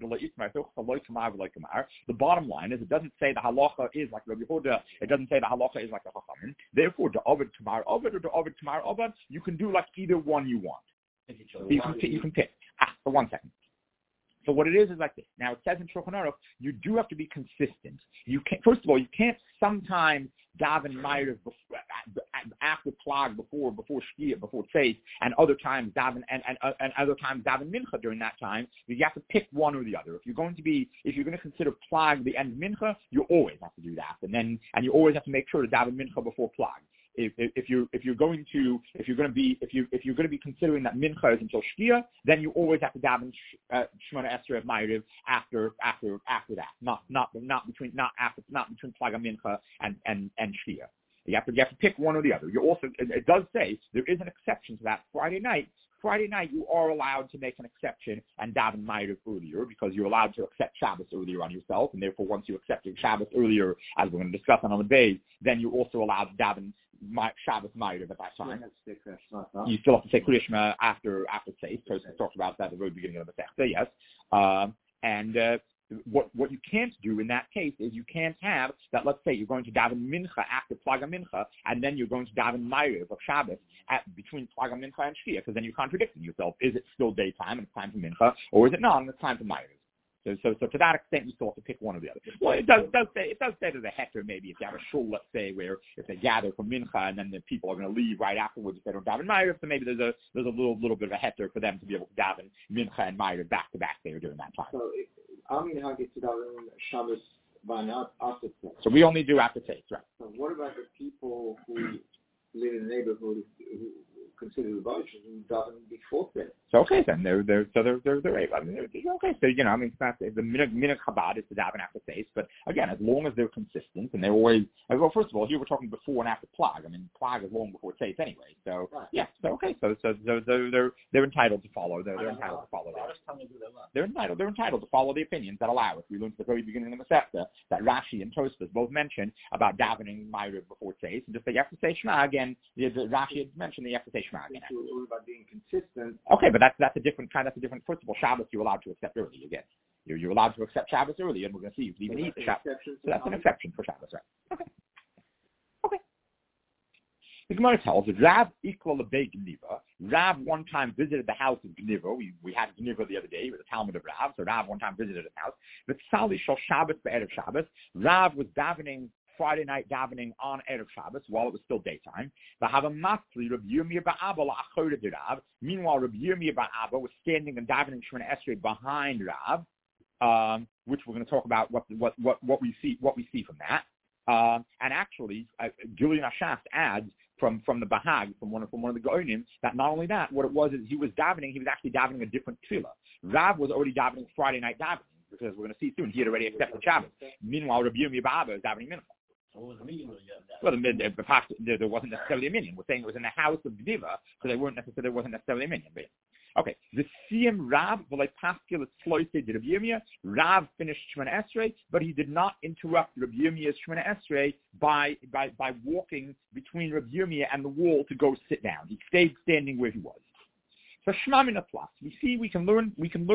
the bottom line is it doesn't say the halacha is like Rabbi Yehuda. It doesn't say the halacha is like the Chachamim. Therefore, the Ovid Kamar Ovid or the Ovid Kamar Ovid, you can do like either one you want. You can pick. For 1 second. So what it is like this. Now it says in Shulchan Aruch, you do have to be consistent. You can't. First of all, you can't sometimes daven Ma'ariv after Plag, before Shkia, before Tzeis, and other times daven and other times daven Mincha during that time. You have to pick one or the other. If you're going to consider Plag the end of Mincha, you always have to do that, and you always have to make sure to daven Mincha before Plag. If you're going to be considering that Mincha is until Shkia, then you always have to daven Shemona Esrei of Ma'ariv after that, not between Plaga Mincha and Shkia. You have to pick one or the other. It does say there is an exception to that. Friday night you are allowed to make an exception and daven Ma'ariv earlier, because you're allowed to accept Shabbos earlier on yourself, and therefore once you accept Shabbos earlier, as we're going to discuss on the days, then you're also allowed to daven Shabbos Ma'ariv at that time. You still have to say Krishma after Seis. Tosfos talked about that at the very beginning of the Sechta, yes. What you can't do in that case is you can't have that. Let's say you're going to daven Mincha after Plaga Mincha, and then you're going to daven Ma'ariv of Shabbos between Plaga Mincha and Shkia, because then you're contradicting yourself. Is it still daytime and it's time for Mincha, or is it not and it's time for Ma'ariv? So to that extent, you still have to pick one or the other. Well, it does say there's a heter maybe if you have a shul, let's say, where if they gather for Mincha and then the people are going to leave right afterwards if they don't daven Ma'ariv, so maybe there's a little bit of a heter for them to be able to daven Mincha and Ma'ariv back to back there during that time. So Shabbos after Tzeit. So we only do after Tzeit, right? So what about the people who live in the neighborhood who consider the Baruch who doesn't before Tzeit? So okay, then they're able. I mean, okay, so I mean, it's not the minhag Chabad is to daven after Tzeit, but again, as long as they're consistent and they're always well. First of all, here we're talking before and after Plag. I mean, Plag is long before Tzeit anyway. So right. Yeah, so okay, so they're entitled to follow. They're entitled to follow that. They're entitled to follow the opinions that allow it. We learned at the very beginning of the Masechta that Rashi and Tosfos both mentioned about davening Ma'ariv before Tzeit, and just that you have to say Shema again. Rashi had mentioned that you have to say Shema again. About being consistent. Okay, but that's a different kind. That's a different. First of all, Shabbos you're allowed to accept early again. You're allowed to accept Shabbos early, and we're going to see you can even eat the Shabbos. So that's an exception for Shabbos, right? Okay. The Gemara tells us Rav Ikla Lebei Gniva. Rav one time visited the house of Gniva. We had Gniva the other day with the Talmud of Rav. So Rav one time visited his house. But Sali Shal Shabbos be'erev Shabbos. Rav was davening Friday night davening on Erev Shabbos while it was still daytime. Meanwhile, Rabbi Yirmiyah bar Abba was standing and davening Shemona Esrei behind Rav, which we're going to talk about what we see from that. And actually, Julian Ashast adds from the Bahag, from one of the Gaonim, that not only that, what it was is he was actually davening a different tefillah. Rav was already davening Friday night davening, because we're going to see soon he had already accepted Shabbos. Meanwhile, Rabbi Yirmiyah bar Abba is davening mincha. What was the meaning of that? Well, there wasn't necessarily a minion. We're saying it was in the house of Gniva, so there wasn't necessarily a minion. But okay, the Siyam Rav v'lei paskil et sloisei de Rabbi Yirmiyah. Rav finished Shemona Esrei, but he did not interrupt Rabbi Yirmiyah's Shemona Esrei by walking between Rabbi Yirmiyah and the wall to go sit down. He stayed standing where he was. So Shema Min Plus, we can learn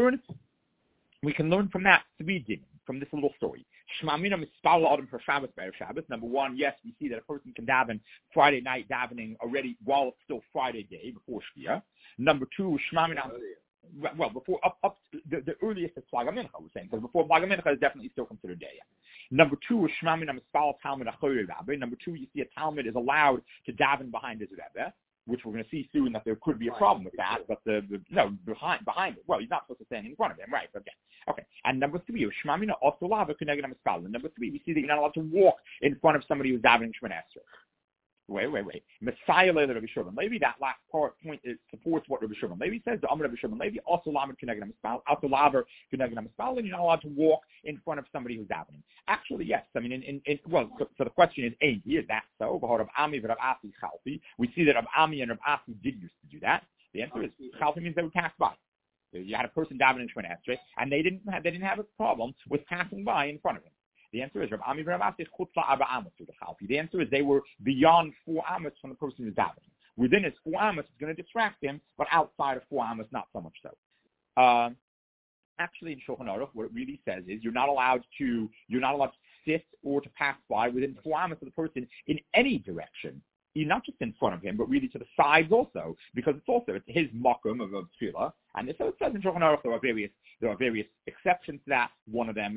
from that three dinim, from this little story. Shema Mina Mispal Adam for Shabbos be'erev Shabbos. Number one, yes, we see that a person can daven Friday night davening already while it's still Friday day before Shkia. Number two, Shema Mina. Well, before up the earliest is Plag HaMincha, we're saying, because before Plag HaMincha is definitely still considered day. Number two is Shema Mina Mispal Talmud Achorei Rabbi. Number two, you see a Talmud is allowed to daven behind his Rebbe, which we're going to see soon that there could be a problem with that, but behind it. Well, he's not supposed to stand in front of him, right? Okay. And number three, Shmamina Osolava Kuneged Amispal. Number three, we see that you're not allowed to walk in front of somebody who's davening Shemona Esrei. Wait. Messiah Leila Rabbi Shimon. Maybe that last point supports what Rabbi Shimon Levi says. The Amr Rabbi Shimon Levi also lamed Kuneged Amispal, Osolaver Kuneged Amispal, and you're not allowed to walk in front of somebody who's davening. Actually, yes. I mean, so the question is, is that so? We see that Rav Ami and Rav Asi did used to do that. The answer is Chalfi means they would pass by. You had a person davening Shemona Esrei, and they didn't have a problem with passing by in front of him. The answer is Rav Ami and Rav Asi chutla arba amos to the Chalfi. The answer is they were beyond 4 amos from the person who's davening. Within his 4 amos, it's going to distract him, but outside of 4 amos, not so much so. Actually, in Shulchan Aruch, what it really says is you're not allowed to sit or to pass by within 4 amos of the person in any direction. Not just in front of him, but really to the sides also, because it's his makom of tefillah. And so it says in Shulchan Aruch there are various exceptions to that. One of them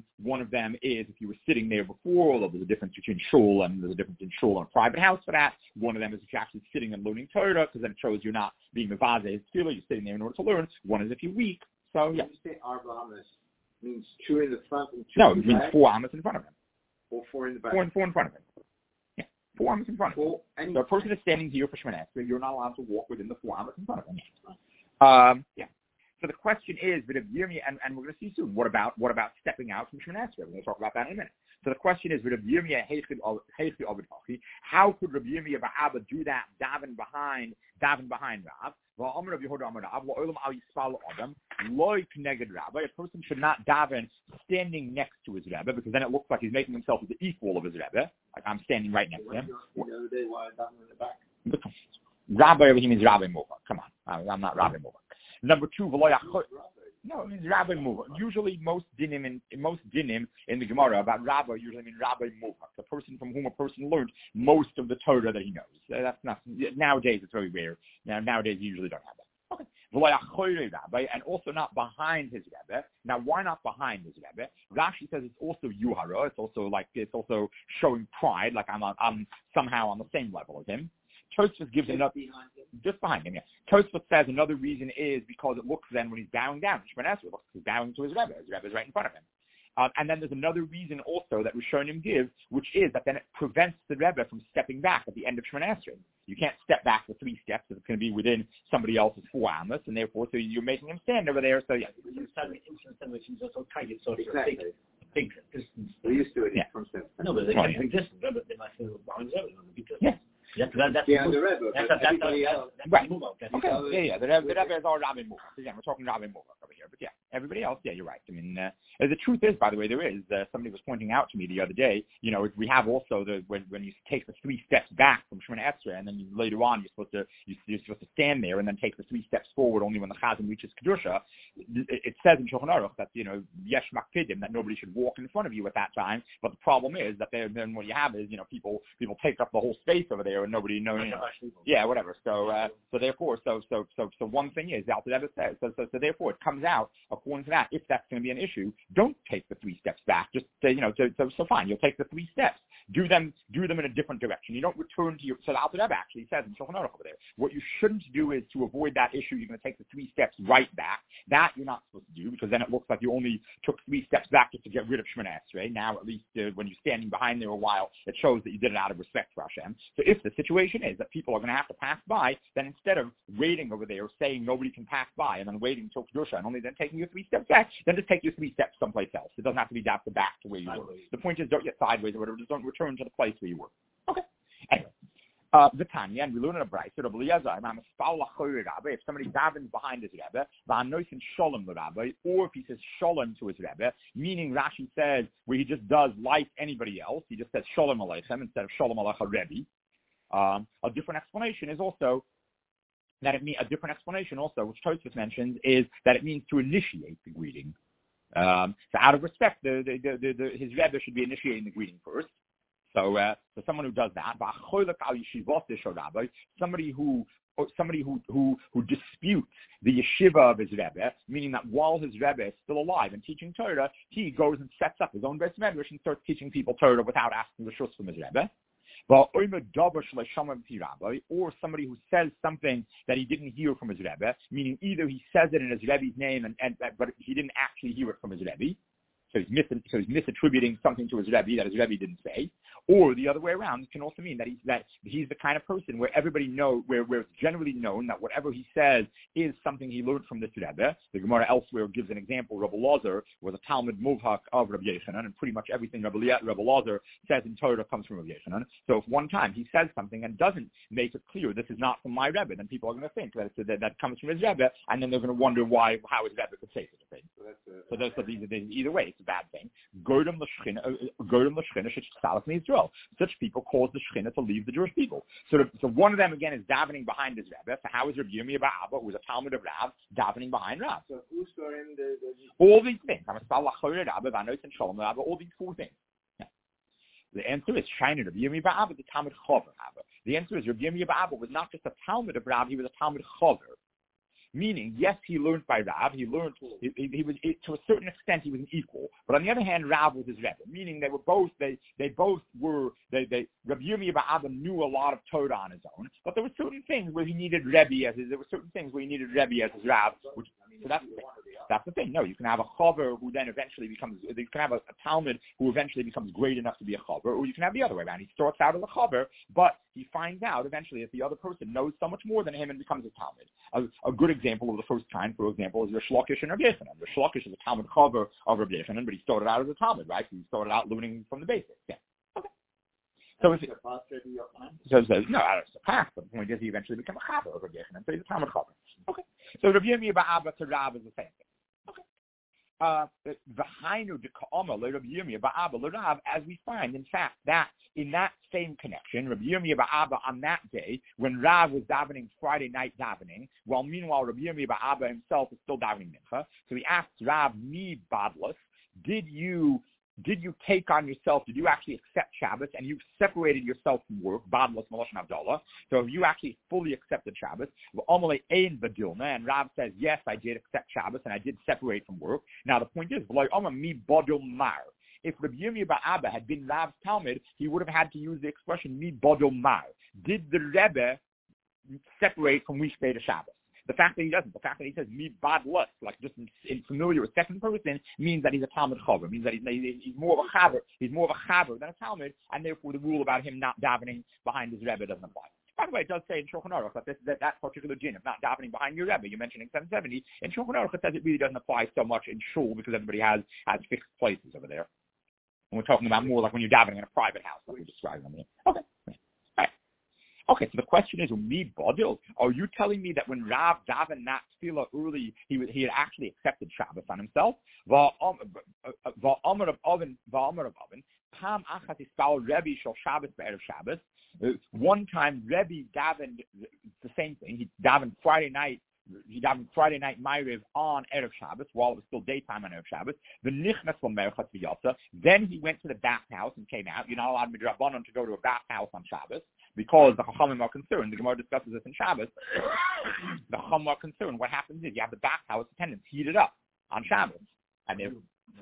is if you were sitting there before, there's a difference between shul and there's a difference in shul and a private house for that. One of them is if you're actually sitting and learning Torah, because then it shows you're not being mevazeh tefillah, you're sitting there in order to learn. One is if you're weak. So yeah. When you say arba amos, means 2 in the front and 2 in the back? No, it means 4 amos in front of him. Or 4 in the back. 4 in front of him. 4 amos in front of him. So a person is standing here for Shemona Esrei, you're not allowed to walk within the 4 amos in front of him. So the question is, but if Yirmiyah, and we're going to see soon, what about stepping out from Shemona Esrei? We're going to talk about that in a minute. So the question is, but if Yirmiyah, how could Rabbi Yirmiyah bar Abba do that, daven behind Rav? A person should not daven standing next to his Rebbe, because then it looks like he's making himself the equal of his Rebbe. Like I'm standing right next to him. Rabbi, he means Rabbi Mova. Come on, I'm not Rabbi Mova. Number two, no, it means Rabbi Mova. Usually, most dinim in the Gemara about Rabbi usually mean Rabbi Mova, the person from whom a person learned most of the Torah that he knows. That's not nowadays. It's very rare. Nowadays, you usually don't have that. Okay. And also not behind his Rebbe. Now, why not behind his Rebbe? Rashi says it's also yuhara. It's also showing pride, like I'm somehow on the same level as him. Tosfos gives another, just behind him, yeah. Tosfos says another reason is because it looks then when he's bowing down, Shemon Esrei looks he's bowing to his Rebbe is right in front of him. And then there's another reason also that Rishonim give, which is that then it prevents the Rebbe from stepping back at the end of Shemon Esrei. You can't step back for 3 steps if it's going to be within somebody else's 4 amos, and therefore, so you're making him stand over there. So yeah, exactly. Big distance. We used to it from steps. No, but they can't big distance. They might feel behind because yeah. That's the Rebbe. Right. Okay. Yeah. The Rebbe is all Rabbi Muvak. Again, we're talking Rabbi Muvak over here. But yeah, everybody else, yeah, you're right. I mean, the truth is, by the way, there is, somebody was pointing out to me the other day, we have also when you take the 3 steps back from Shemona Esrei, and then later on you're supposed to stand there and then take the 3 steps forward only when the Chazan reaches Kedusha. It says in Shulchan Aruch that, Yesh Makpidim, that nobody should walk in front of you at that time. But the problem is that then what you have is, people take up the whole space over there and nobody knows. Yeah, whatever. So therefore, one thing is, Alter Rebbe says, so therefore it comes out, according to that, if that's going to be an issue, don't take the 3 steps back. Just, so fine, you'll take the 3 steps. Do them in a different direction. You don't return to your, so the Alter Rebbe actually says in Shulchan Aruch over there, what you shouldn't do is to avoid that issue, you're going to take the 3 steps right back. That you're not supposed to do, because then it looks like you only took 3 steps back just to get rid of Shemona Esrei. Now, at least when you're standing behind there a while, it shows that you did it out of respect for Hashem. So if the situation is that people are going to have to pass by, then instead of waiting over there, saying nobody can pass by, and then waiting until Kedusha, and only then taking your 3 steps back, then just take your 3 steps someplace else. It doesn't have to be back to where you were. The point is, don't get sideways or whatever. Just don't return to the place where you were. Okay. Anyway. V'tanya, and we learn in a brayso, Rabbi Eliezer, if somebody davens behind his Rebbe, v'anoisen shalom l'Rebbe, or if he says shalom to his Rebbe, meaning Rashi says where he just does like anybody else, he just says shalom aleichem instead of shalom alecha Rebbe. A different explanation is also that which Tosfos mentions, is that it means to initiate the greeting. So out of respect, his Rebbe should be initiating the greeting first. So someone who does that, somebody who disputes the yeshiva of his Rebbe, meaning that while his Rebbe is still alive and teaching Torah, he goes and sets up his own Beis Medrash and starts teaching people Torah without asking reshus from his Rebbe. Or somebody who says something that he didn't hear from his Rebbe, meaning either he says it in his Rebbe's name but he didn't actually hear it from his Rebbe. So he's misattributing something to his Rebbe that his Rebbe didn't say, or the other way around. It can also mean that he's the kind of person where everybody where it's generally known that whatever he says is something he learned from this Rebbe. The Gemara elsewhere gives an example. Rabbi Lazar was a Talmud Muvhak of Rabbi Yechanan, and pretty much everything Rabbi Lazar says in Torah comes from Rabbi Yechanan. So if one time he says something and doesn't make it clear this is not from my Rebbe, then people are going to think that comes from his Rebbe, and then they're going to wonder how his Rebbe could say such a thing. So either way, it's a bad thing. Such people cause the Shechina to leave the Jewish people. So one of them, again, is davening behind his Rebbe. So how is Rabbi Yirmiyah bar Abba, who was a Talmud of Rav, davening behind Rav? So who's in all these things. All these 4 things. Yeah. The answer is Shiner Rabbi Yirmiyah bar Abba, the Talmud Chover Abba. The answer is Rabbi Yirmiyah bar Abba was not just a Talmud of Rav, he was a Talmud Chover. Meaning, yes, he learned by Rav. He learned. He was to a certain extent he was an equal. But on the other hand, Rav was his Rebbe. Meaning, they were both. They both were. Rabbi Yirmiyah bar Abba knew a lot of Torah on his own. But there were certain things where he needed Rebbe as his. There were certain things where he needed Rebbe as his Rav. So that's the thing. No, you can have a Chaver who then eventually becomes. You can have a Talmud who eventually becomes great enough to be a Chaver, or you can have the other way around. He starts out as a Chaver, but he finds out eventually that the other person knows so much more than him and becomes a Talmud. A good example of the first kind, for example, is Rish Lakish and Rabbi Yechanan. Rish Lakish is a Talmud Chaver of Rabbi Yechanan, but he started out as a Talmud, right? He started out learning from the basics. Yeah. Okay. No, it's a path, but the point is he eventually became a Chaver of Rabbi Yechanan, so he's a Talmud Chaver. Okay. So Rabbi Yirmiyah bar Abba to Rav is the same thing. As we find, in fact, that in that same connection, Rabbi Yirmiyah bar Abba on that day, when Rav was davening Friday night davening, while meanwhile Rabbi Yirmiyah bar Abba himself is still davening Mincha, so he asks Rav, me badless, did you take on yourself, did you actually accept Shabbos, and you separated yourself from work, badless Malashon Avdallah, so if you actually fully accepted Shabbos, and Rav says, yes, I did accept Shabbos, and I did separate from work. Now the point is, if Rabbi Yirmiyah bar Abba had been Rav's Talmud, he would have had to use the expression mi bodol mar, did the Rebbe separate from weekday to Shabbos? The fact that he doesn't, the fact that he says mi bad lust, like just in familiar with second person, means that he's a Talmud Chaver, means that he's more of a Chaver, than a Talmud, and therefore the rule about him not davening behind his Rebbe doesn't apply. By the way, it does say in Shulchan Aruch that particular din of not davening behind your Rebbe, you're mentioning 770, in Shulchan Aruch it says it really doesn't apply so much in shul because everybody has fixed places over there. And we're talking about more like when you're davening in a private house, like we're describing them. Okay. Okay, so the question is, me bodil, are you telling me that when Rav davened not tefillah early, he had actually accepted Shabbos on himself? One time, Rebbe davened the same thing. He davened Friday night Ma'ariv on Erev Shabbos while it was still daytime on Erev Shabbos. The nichnas from Merchat v'yotza. Then he went to the bathhouse and came out. You're not allowed midrabanan to go to a bathhouse on Shabbos because the Chachamim are concerned. The Gemara discusses this in Shabbos. The Chachamim are concerned. What happens is you have the bathhouse attendants heated up on Shabbos, and they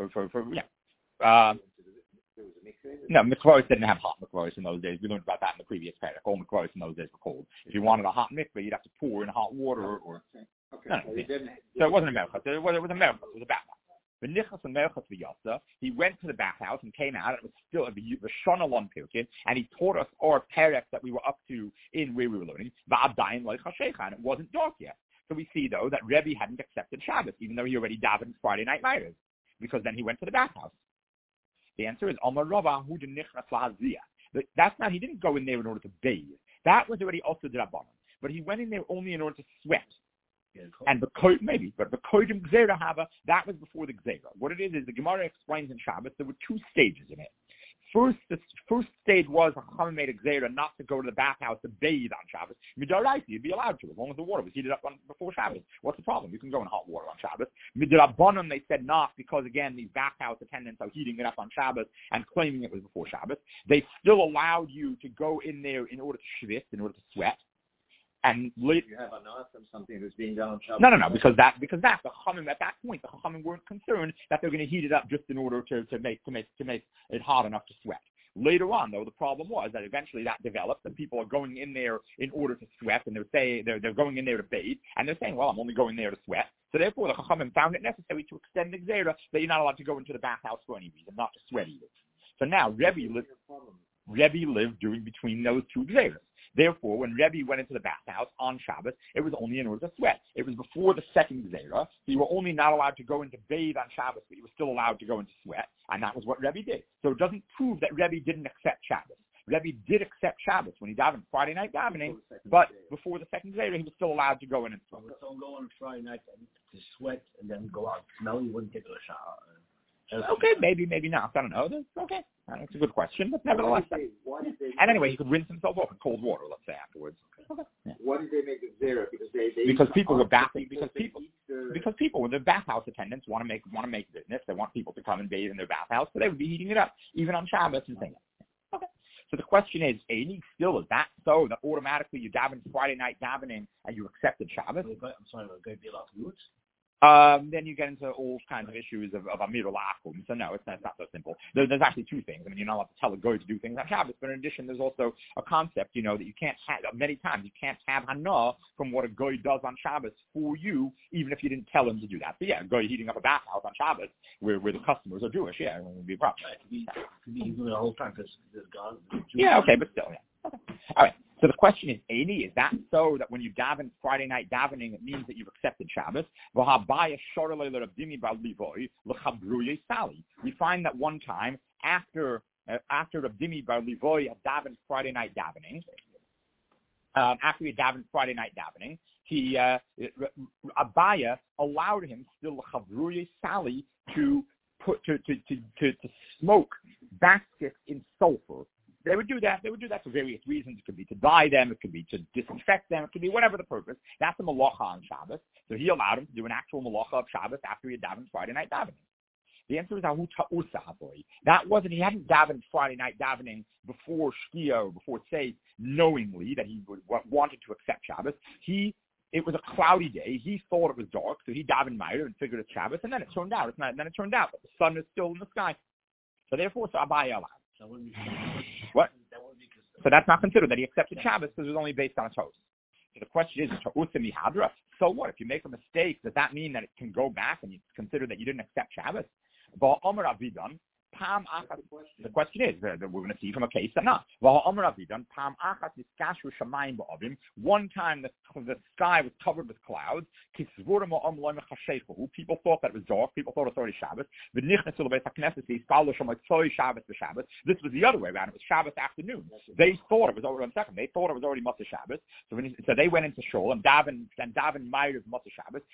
no, mikvahs didn't have hot mikvahs in those days. We learned about that in the previous parak. All mikvahs in those days were cold. If you wanted a hot mikvah, you'd have to pour in hot water or. Okay. So it wasn't a merchas. It was a merchas. It was a bathhouse. The nichas and merchas v'yasa. He went to the bathhouse and came out. It was still the shonalon pirkin, and he taught us our parak that we were up to in where we were learning. Va'adayin like hashecha, and it wasn't dark yet. So we see though that Rebbe hadn't accepted Shabbos, even though he already davened Friday night Ma'ariv, because then he went to the bathhouse. The answer is Amar Rava Hu Nichnas Lahaziyah. That's not. He didn't go in there in order to bathe. That was already also D'Rabbanan. But he went in there only in order to sweat. And the Kodim Gzeira Hava, that was before the Gzeira. What it is the Gemara explains in Shabbos there were two stages in it. The first stage was Chachamim made a Gzeira not to go to the bathhouse to bathe on Shabbos. Midaraisi, you'd be allowed to as long as the water was heated up before Shabbos. What's the problem? You can go in hot water on Shabbos. Midrabanan, they said not because again these bathhouse attendants are heating it up on Shabbos and claiming it was before Shabbos. They still allowed you to go in there in order to schwitz, in order to sweat. And you have a note from something that's being done on Shabbos. No, because the Chachamim at that point, the Chachamim weren't concerned that they're going to heat it up just in order to make it hot enough to sweat. Later on, though, the problem was that eventually that developed, and people are going in there in order to sweat, and they're going in there to bathe, and they're saying, well, I'm only going there to sweat. So therefore, the Chachamim found it necessary to extend the Gzeira that you're not allowed to go into the bathhouse for any reason, not to sweat either. So now Rebbe lived during between those two Gzeiras. Therefore, when Rebbe went into the bathhouse on Shabbos, it was only in order to sweat. It was before the second Gzeira, so you were only not allowed to go into bathe on Shabbos, but you were still allowed to go into sweat, and that was what Rebbe did. So it doesn't prove that Rebbe didn't accept Shabbos. Rebbe did accept Shabbos when he davened Friday night davening, but before the second Gzeira, he was still allowed to go in and sweat. So don't go on Friday night to sweat and then go out smelly, wouldn't take a shower. Okay, maybe not. I don't know. Okay, that's a good question, but nevertheless. And anyway, he could rinse himself off in cold water, let's say, afterwards. Okay. Yeah. Why did they make it zero? Because people were bathing. Because people, when the bathhouse attendants want to make business, they want people to come and bathe in their bathhouse, so they would be heating it up, even on Shabbos and things. Okay. So the question is, Aini, still, is that so that automatically you daven Friday night davening and you accepted Shabbos? I'm sorry, I'm going to be allowed to roots. Then you get into all kinds of issues of Amir al-Akum. So no, it's not so simple. There's actually two things. I mean, you're not allowed to tell a goy to do things on Shabbos, but in addition, there's also a concept, that you can't have, many times, you can't have hana from what a goy does on Shabbos for you, even if you didn't tell him to do that. So yeah, a goy heating up a bathhouse on Shabbos where the customers are Jewish, yeah, it would be a problem. It could be doing the whole time because there's gone. Yeah, okay, but still, yeah. Okay. All right. So the question is, Aini, is that so that when you daven Friday night davening, it means that you've accepted Shabbos? We find that one time after Rav Dimi bar Livoy had davened Friday night davening, after he had davened Friday night davening, Abaya allowed him still Chavruye Sali to smoke baskets in sulfur. They would do that for various reasons. It could be to dye them. It could be to disinfect them. It could be whatever the purpose. That's a malacha on Shabbos. So he allowed him to do an actual malacha of Shabbos after he had davened Friday night davening. The answer is Ahu Ta'usa Haboy. That wasn't, he hadn't davened Friday night davening before Shkia or before Tzeit knowingly that he wanted to accept Shabbos. It was a cloudy day. He thought it was dark, so he davened Ma'ariv and figured it's Shabbos, and then it turned out that the sun is still in the sky. So therefore, Abaya allowed. That wouldn't be what? That wouldn't be So that's not considered that he accepted Shabbos because it was only based on a toast. So the question is, so what? If you make a mistake, does that mean that it can go back and you consider that you didn't accept Shabbos? The question is, we're going to see from a case that not. One time the sky was covered with clouds. People thought that it was dark. People thought it was already Shabbos. This was the other way around. It was Shabbos afternoon. They thought it was already They thought it was already Motzei Shabbos. So they went into Shul and daven Ma'ariv Motzei Shabbos.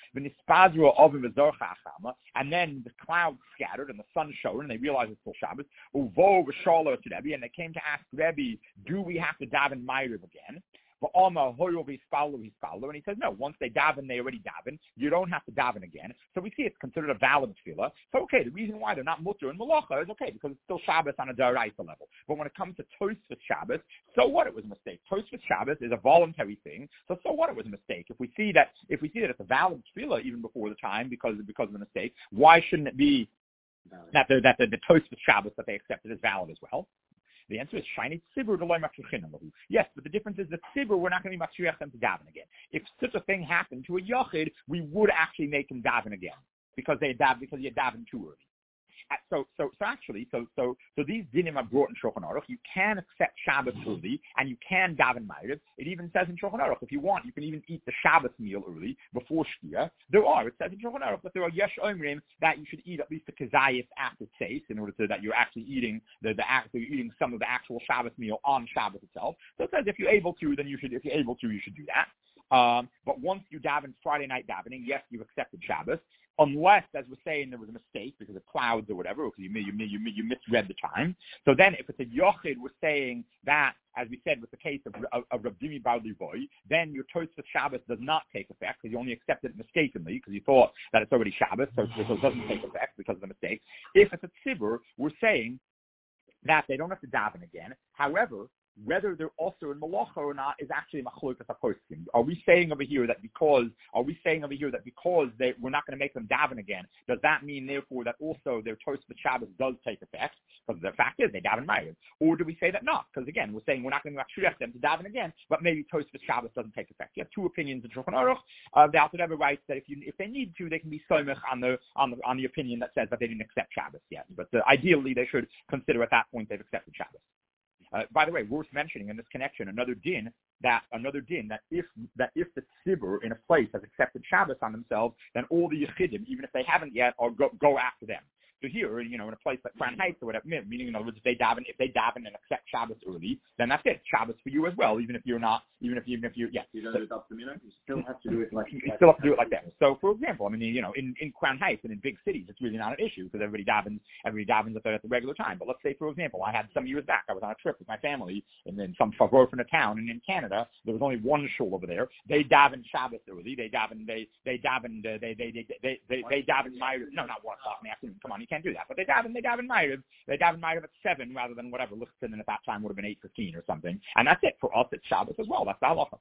And then the clouds scattered and the sun shone and they realized it's still Shabbos. And they came to ask Rebbe, do we have to daven Ma'ariv again? And he says, no, once they daven, they already daven. You don't have to daven again. So we see it's considered a valid tefillah. So okay, the reason why they're not mutter and malacha is okay, because it's still Shabbos on a daraisa level. But when it comes to Tosfos Shabbos, so what? It was a mistake. Tosfos Shabbos is a voluntary thing. So what? It was a mistake. If we see that it's a valid tefillah even before the time because of the mistake, why shouldn't it be that the Tosfos Shabbos that they accepted is valid as well? The answer is shiny tzibur deloy machshuchin. Yes, but the difference is that tzibur we're not going to be machshuach them to daven again. If such a thing happened to a yachid, we would actually make him daven again because you davened too early. So these dinim are brought in Shulchan Aruch. You can accept Shabbos early, and you can daven Ma'ariv. It even says in Shulchan Aruch, if you want, you can even eat the Shabbos meal early before Shkia. It says in Shulchan Aruch that there are yesh omrim that you should eat at least the kazayis after tzeis in order to that you're actually eating you're eating some of the actual Shabbos meal on Shabbos itself. So it says if you're able to, then you should. If you're able to, you should do that. But once you daven Friday night davening, yes, you've accepted Shabbos. Unless, as we're saying, there was a mistake because of clouds or whatever, or because you misread the time. So then, if it's a yochid, we're saying that, as we said with the case of Rav Dimi Bar Levoy, then your Tosfos Shabbos does not take effect because you only accepted it mistakenly because you thought that it's already Shabbos, so it doesn't take effect because of the mistake. If it's a tzibur, we're saying that they don't have to daven again. However, whether they're also in malacha or not is actually machlokas haposkim. Are we saying over here that because we're not going to make them daven again, does that mean therefore that also their Tosfos Shabbos does take effect? Because the fact is they daven Ma'ariv. Or do we say that not? Because again, we're saying we're not going to machshuach them to daven again, but maybe Tosfos Shabbos doesn't take effect. You have two opinions in Shulchan Aruch. The Alter Rebbe writes that if they need to, they can be somech on the opinion that says that they didn't accept Shabbos yet. But ideally, they should consider at that point they've accepted Shabbos. By the way, worth mentioning in this connection, another din that if the tzibur in a place has accepted Shabbos on themselves, then all the yechidim, even if they haven't yet, go after them. So here, in a place like Crown Heights or whatever, meaning in other words, if they daven and accept Shabbos early, then that's it. Shabbos for you as well, even if you're not, You don't do it up to minute. You still have to do it like that. So, for example, in Crown Heights and in big cities, it's really not an issue because everybody davens at the regular time. But let's say, for example, I had some years back, I was on a trip with my family in some favor from a town, and in Canada, there was only one shul over there. They daven Shabbos early. They daven Ma'ariv. No, not 1 o'clock in the afternoon. Come on, you can't do that. But they daven Ma'ariv. They daven Ma'ariv at 7 rather than whatever Lichtenstein at that time would have been 8:15 or something. And that's it. For us, it's Shabbos as well. That's the halacha.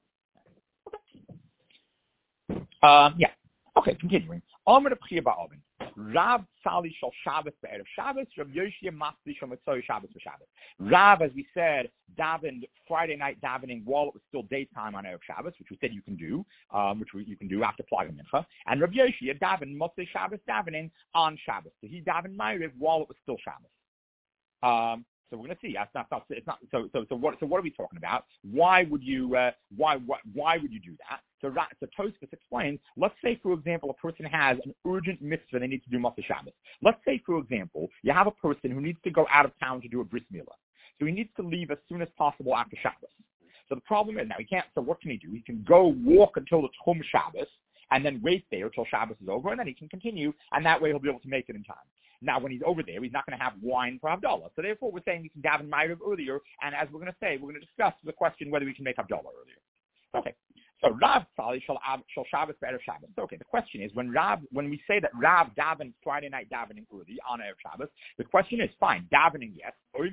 Okay. Okay, continuing. Amr B'chia Ba'avin. Rav Tzali Shal Shabbos Be'erev Shabbos. Rav Yoshia Masli Shal Mitzvah Shabbos B'Shabbos. Rav, as we said, davened Friday night davening while it was still daytime on Erev Shabbos, which we said you can do, you can do after Plaga Mincha. And Rav Yoshia davened Motzei Shabbos davening on Shabbos. So he davened Ma'ariv while it was still Shabbos. So we're going to see. It's not. So what are we talking about? Why would you do that? So Tosfos explains. Let's say, for example, a person has an urgent mitzvah they need to do Motzei Shabbos. Let's say, for example, you have a person who needs to go out of town to do a bris milah. So he needs to leave as soon as possible after Shabbos. So the problem is now he can't. So what can he do? He can go walk until the Tchum Shabbos and then wait there till Shabbos is over, and then he can continue, and that way he'll be able to make it in time. Now, when he's over there, he's not going to have wine for Havdalah. So therefore, we're saying we can daven Ma'ariv earlier, and as we're going to say, we're going to discuss the question whether we can make Havdalah earlier. Okay. So Rav Tzali Shal Shabbos Be'erev Shabbos. So, okay, the question is, when we say that Rav davened Friday night davening early on Erev Shabbos, the question is, fine, davening yes,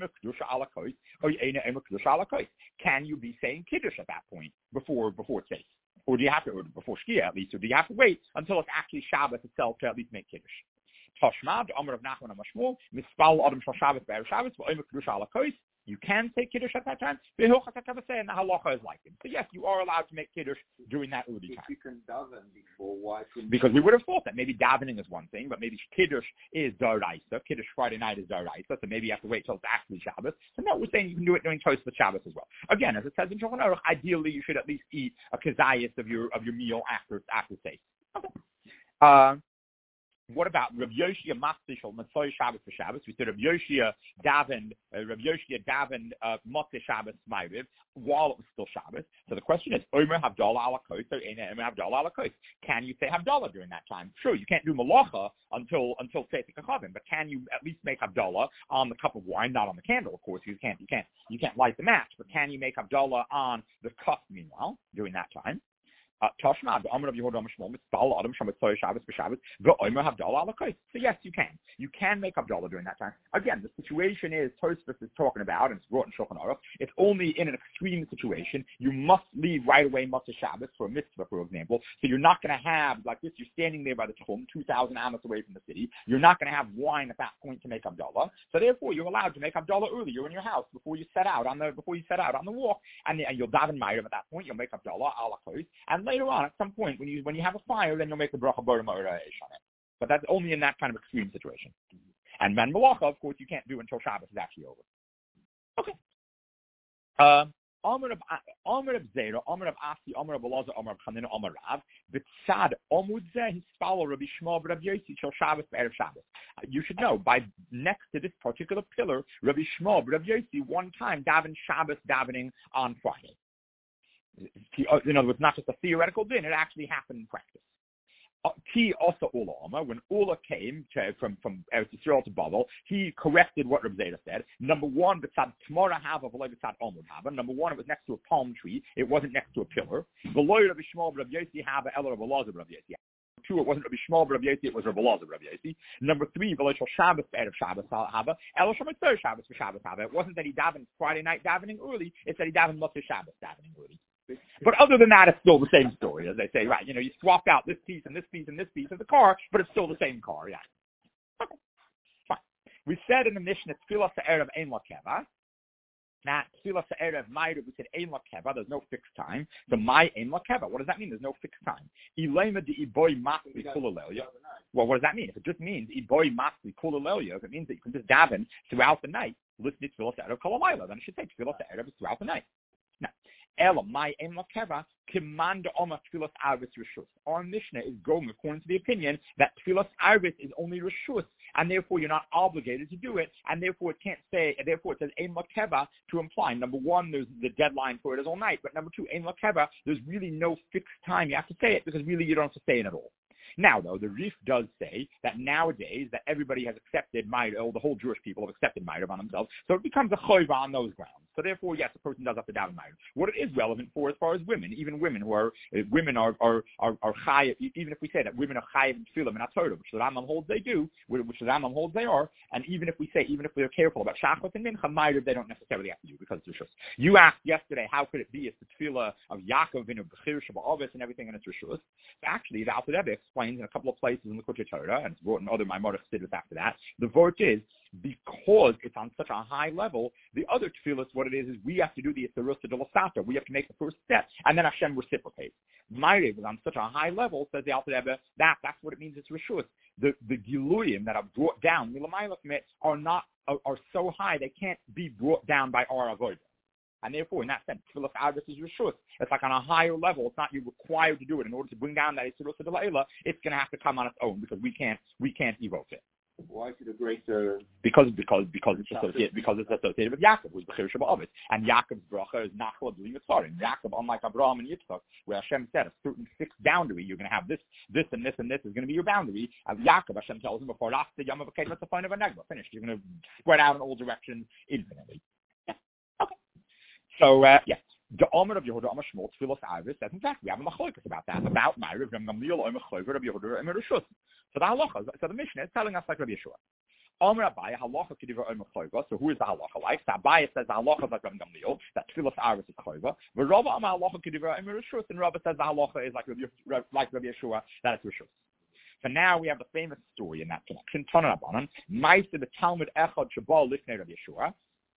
can you be saying Kiddush at that point before Tzeis? Or do you have to, or before Shkia at least, or do you have to wait until it's actually Shabbos itself to at least make Kiddush? Tashmad, Amr of Nachman and Mashmul, Mispal Adam Shal Shabbos Be'erev Shabbos, V'omer Kedusha Ala Kois, You can say Kiddush at that time. And the halacha is like it. So yes, you are allowed to make Kiddush during that early time. If you can daven before, why couldn't Because we would have thought that maybe davening is one thing, but maybe Kiddush is Doraisa. Kiddush Friday night is Doraisa, so maybe you have to wait till it's actually Shabbos. So no, we're saying you can do it during Tosfos Shabbos as well. Again, as it says in Shulchan Aruch, ideally you should at least eat a kazayas of your meal after Seder. Okay. What about Rabbi Yoshia Matzishal Matzoi Shabbos for Shabbos? We said Rabbi Yoshia davened Motzei Shabbos Ma'ariv while it was still Shabbos. So the question is, Omer Havdalah ala Kos or Eina Omer Havdalah ala Kos? Can you say Havdalah during that time? Sure, you can't do Malacha until Tzeitzei Kachavim, but can you at least make Havdalah on the cup of wine, not on the candle, of course? You can't light the match, but can you make Havdalah on the cup meanwhile during that time? Tashma, the Amr of Yehuda Mishmol, Mitzvah Adam Shamatzoi Shabbos b'Shabbos, v'Omer Havdalah ala Kos. So yes, you can. You can make Havdalah during that time. Again, the situation is Tosfos is talking about, and it's brought in Shulchan Aruch. It's only in an extreme situation. You must leave right away Motzei Shabbos for a mitzvah, for example. So you're not going to have like this. You're standing there by the Tchum, 2,000 amos away from the city. You're not going to have wine at that point to make Havdalah. So therefore, you're allowed to make Havdalah earlier in your house before you set out on the walk, and you'll daven Ma'ariv at that point. You'll make Havdalah ala Kos, and later on, at some point, when you have a fire, then you'll make the bracha Borah Ma'orah Eish on it. But that's only in that kind of extreme situation. And Man Malacha, of course, you can't do until Shabbos is actually over. Okay. Amr of Zera, Amr of Asi, Amr of Elazar, Amr of Chanina, Amr Rav, B'tzad Amud Zeh, his follow Rabbi Shmuel, Rabbi Yossi, Shel Shabbos, B'erev Shabbos. You should know, by next to this particular pillar, Rabbi Shmuel, Rabbi Yossi, one time davened Shabbos davening on Friday. In other words, not just a theoretical din, it actually happened in practice. Also Ula, when Ula came from Eretz Yisrael to Babel, he corrected what Rabbi Zera said. Number one, b'tzad Tmora Hava, v'loy b'tzad Omud Hava. Number one, it was next to a palm tree. It wasn't next to a pillar. V'loy Rabbi Shmuel, Rabbi Yossi Hava, Ela Rabbi Elazar, Rabbi Yossi. Two, it wasn't Rabbi Shmuel, Rabbi Yossi, it was Rabbi Elazar, Rabbi Yossi. Number three, v'loy Shal Shabbos, B'erev Shabbos Hava, Ela Shal Mitzvah Shabbos B'Shabbos Hava. It wasn't that he davened Friday night davening early. It's that he davened Motzei Shabbos davening early. But other than that, it's still the same story, as they say, right? You swap out this piece and this piece and this piece of the car, but it's still the same car, yeah. Okay, fine. We said in the Mishnah, Tfilah Se'erev Ein La Keva. Now, Tfilah Se'erev Ma'ariv, we said Ein La Keva, there's no fixed time. So, my Ein La Keva, what does that mean? There's no fixed time. Ilema de Iboy Masli Kulalelya. Well, what does that mean? If it just means Iboy Masli Kulalelya, if it means that you can just daven throughout the night, listen to Tfilah Se'erev Kolamayla, then it should say Tfilah Se'erev throughout the night. Now, Ela, my Ein Lakeva, command Oma Tfilas Arvis Rishus. Our Mishnah is going according to the opinion that Tfilas Arvis is only Rishus, and therefore you're not obligated to do it, and therefore it says Ein Lakeva to imply, number one, there's the deadline for it is all night, but number two, Ein Lakeva, there's really no fixed time you have to say it, because really you don't have to say it at all. Now, though, the Rif does say that nowadays that everybody has accepted Ma'ariv, the whole Jewish people have accepted Ma'ariv on themselves, so it becomes a choiva on those grounds. So therefore, yes, a person does have to daven Ma'ariv. What it is relevant for as far as women, even women who are chayiv, even if we say that women are chayiv in tefillah and Torah, which the Rambam holds they do, which the Rambam holds they are, and even if they're careful about Shachos and Mincha, Ma'ariv they don't necessarily have to do because it's Rishus. You asked yesterday, how could it be it's the tefillah of Yaakov and Bechir Shabbat and everything and it's Rishus? Actually, the Alter Rebbe explains in a couple of places in the Kutzei Torah, and it's brought in other Maimonides Siddur after that, the vort is, because it's on such a high level, the other tefillahs, what it is we have to do the Yisarusa de Lasata. We have to make the first step, and then Hashem reciprocates. Ma'ariv is on such a high level, says the Alter Rebbe, that's what it means, it's Rishus. The Giluyim that are brought down, Milamayla from it, are so high, they can't be brought down by our avodah. And therefore, in that sense, Tfilas Arvis is Rishus. It's like on a higher level. It's not you're required to do it. In order to bring down that Yisarusa de La'ila, it's going to have to come on its own because we can't evoke it. Why is it a greater? Because it's associated with Yaakov, who's Bechir Shabbat, and Yaakov's bracha is Nachla B'li Yitzarim. Yaakov, unlike Abraham and Yitzchak, where Hashem said a certain fixed boundary, you're going to have this, and this, and this is going to be your boundary. As Yaakov, Hashem tells him before Rasta Yom Avakei Mitzvah of a Negva. Finished. You're going to spread out in all directions infinitely. Yeah. Okay. So the Omer of Yehuda Omer Shmuel Tfilas Arvis says in fact we have a machlokas about that about Ma'ariv Rabbi Gamliel Omer Chover of Yehuda Omer Rishus. So the halacha, so the Mishnah is telling us like Rabbi Yeshua. Omer Abaye halacha k'divrei Omer Chover. So who is the halacha like? So Abaye says the halacha is like Rabbi Gamliel that Tfilas Arvis is Chover. But Rabbi Omer halacha k'divrei Omer Rishus, and Rabbi says the halacha is like Rabbi Yeshua that it's Rishus. So now we have the famous story in that connection. Tanan Abanan Ma'aseh the Talmud Echad Shabal Lifnei Rabbi Yeshua.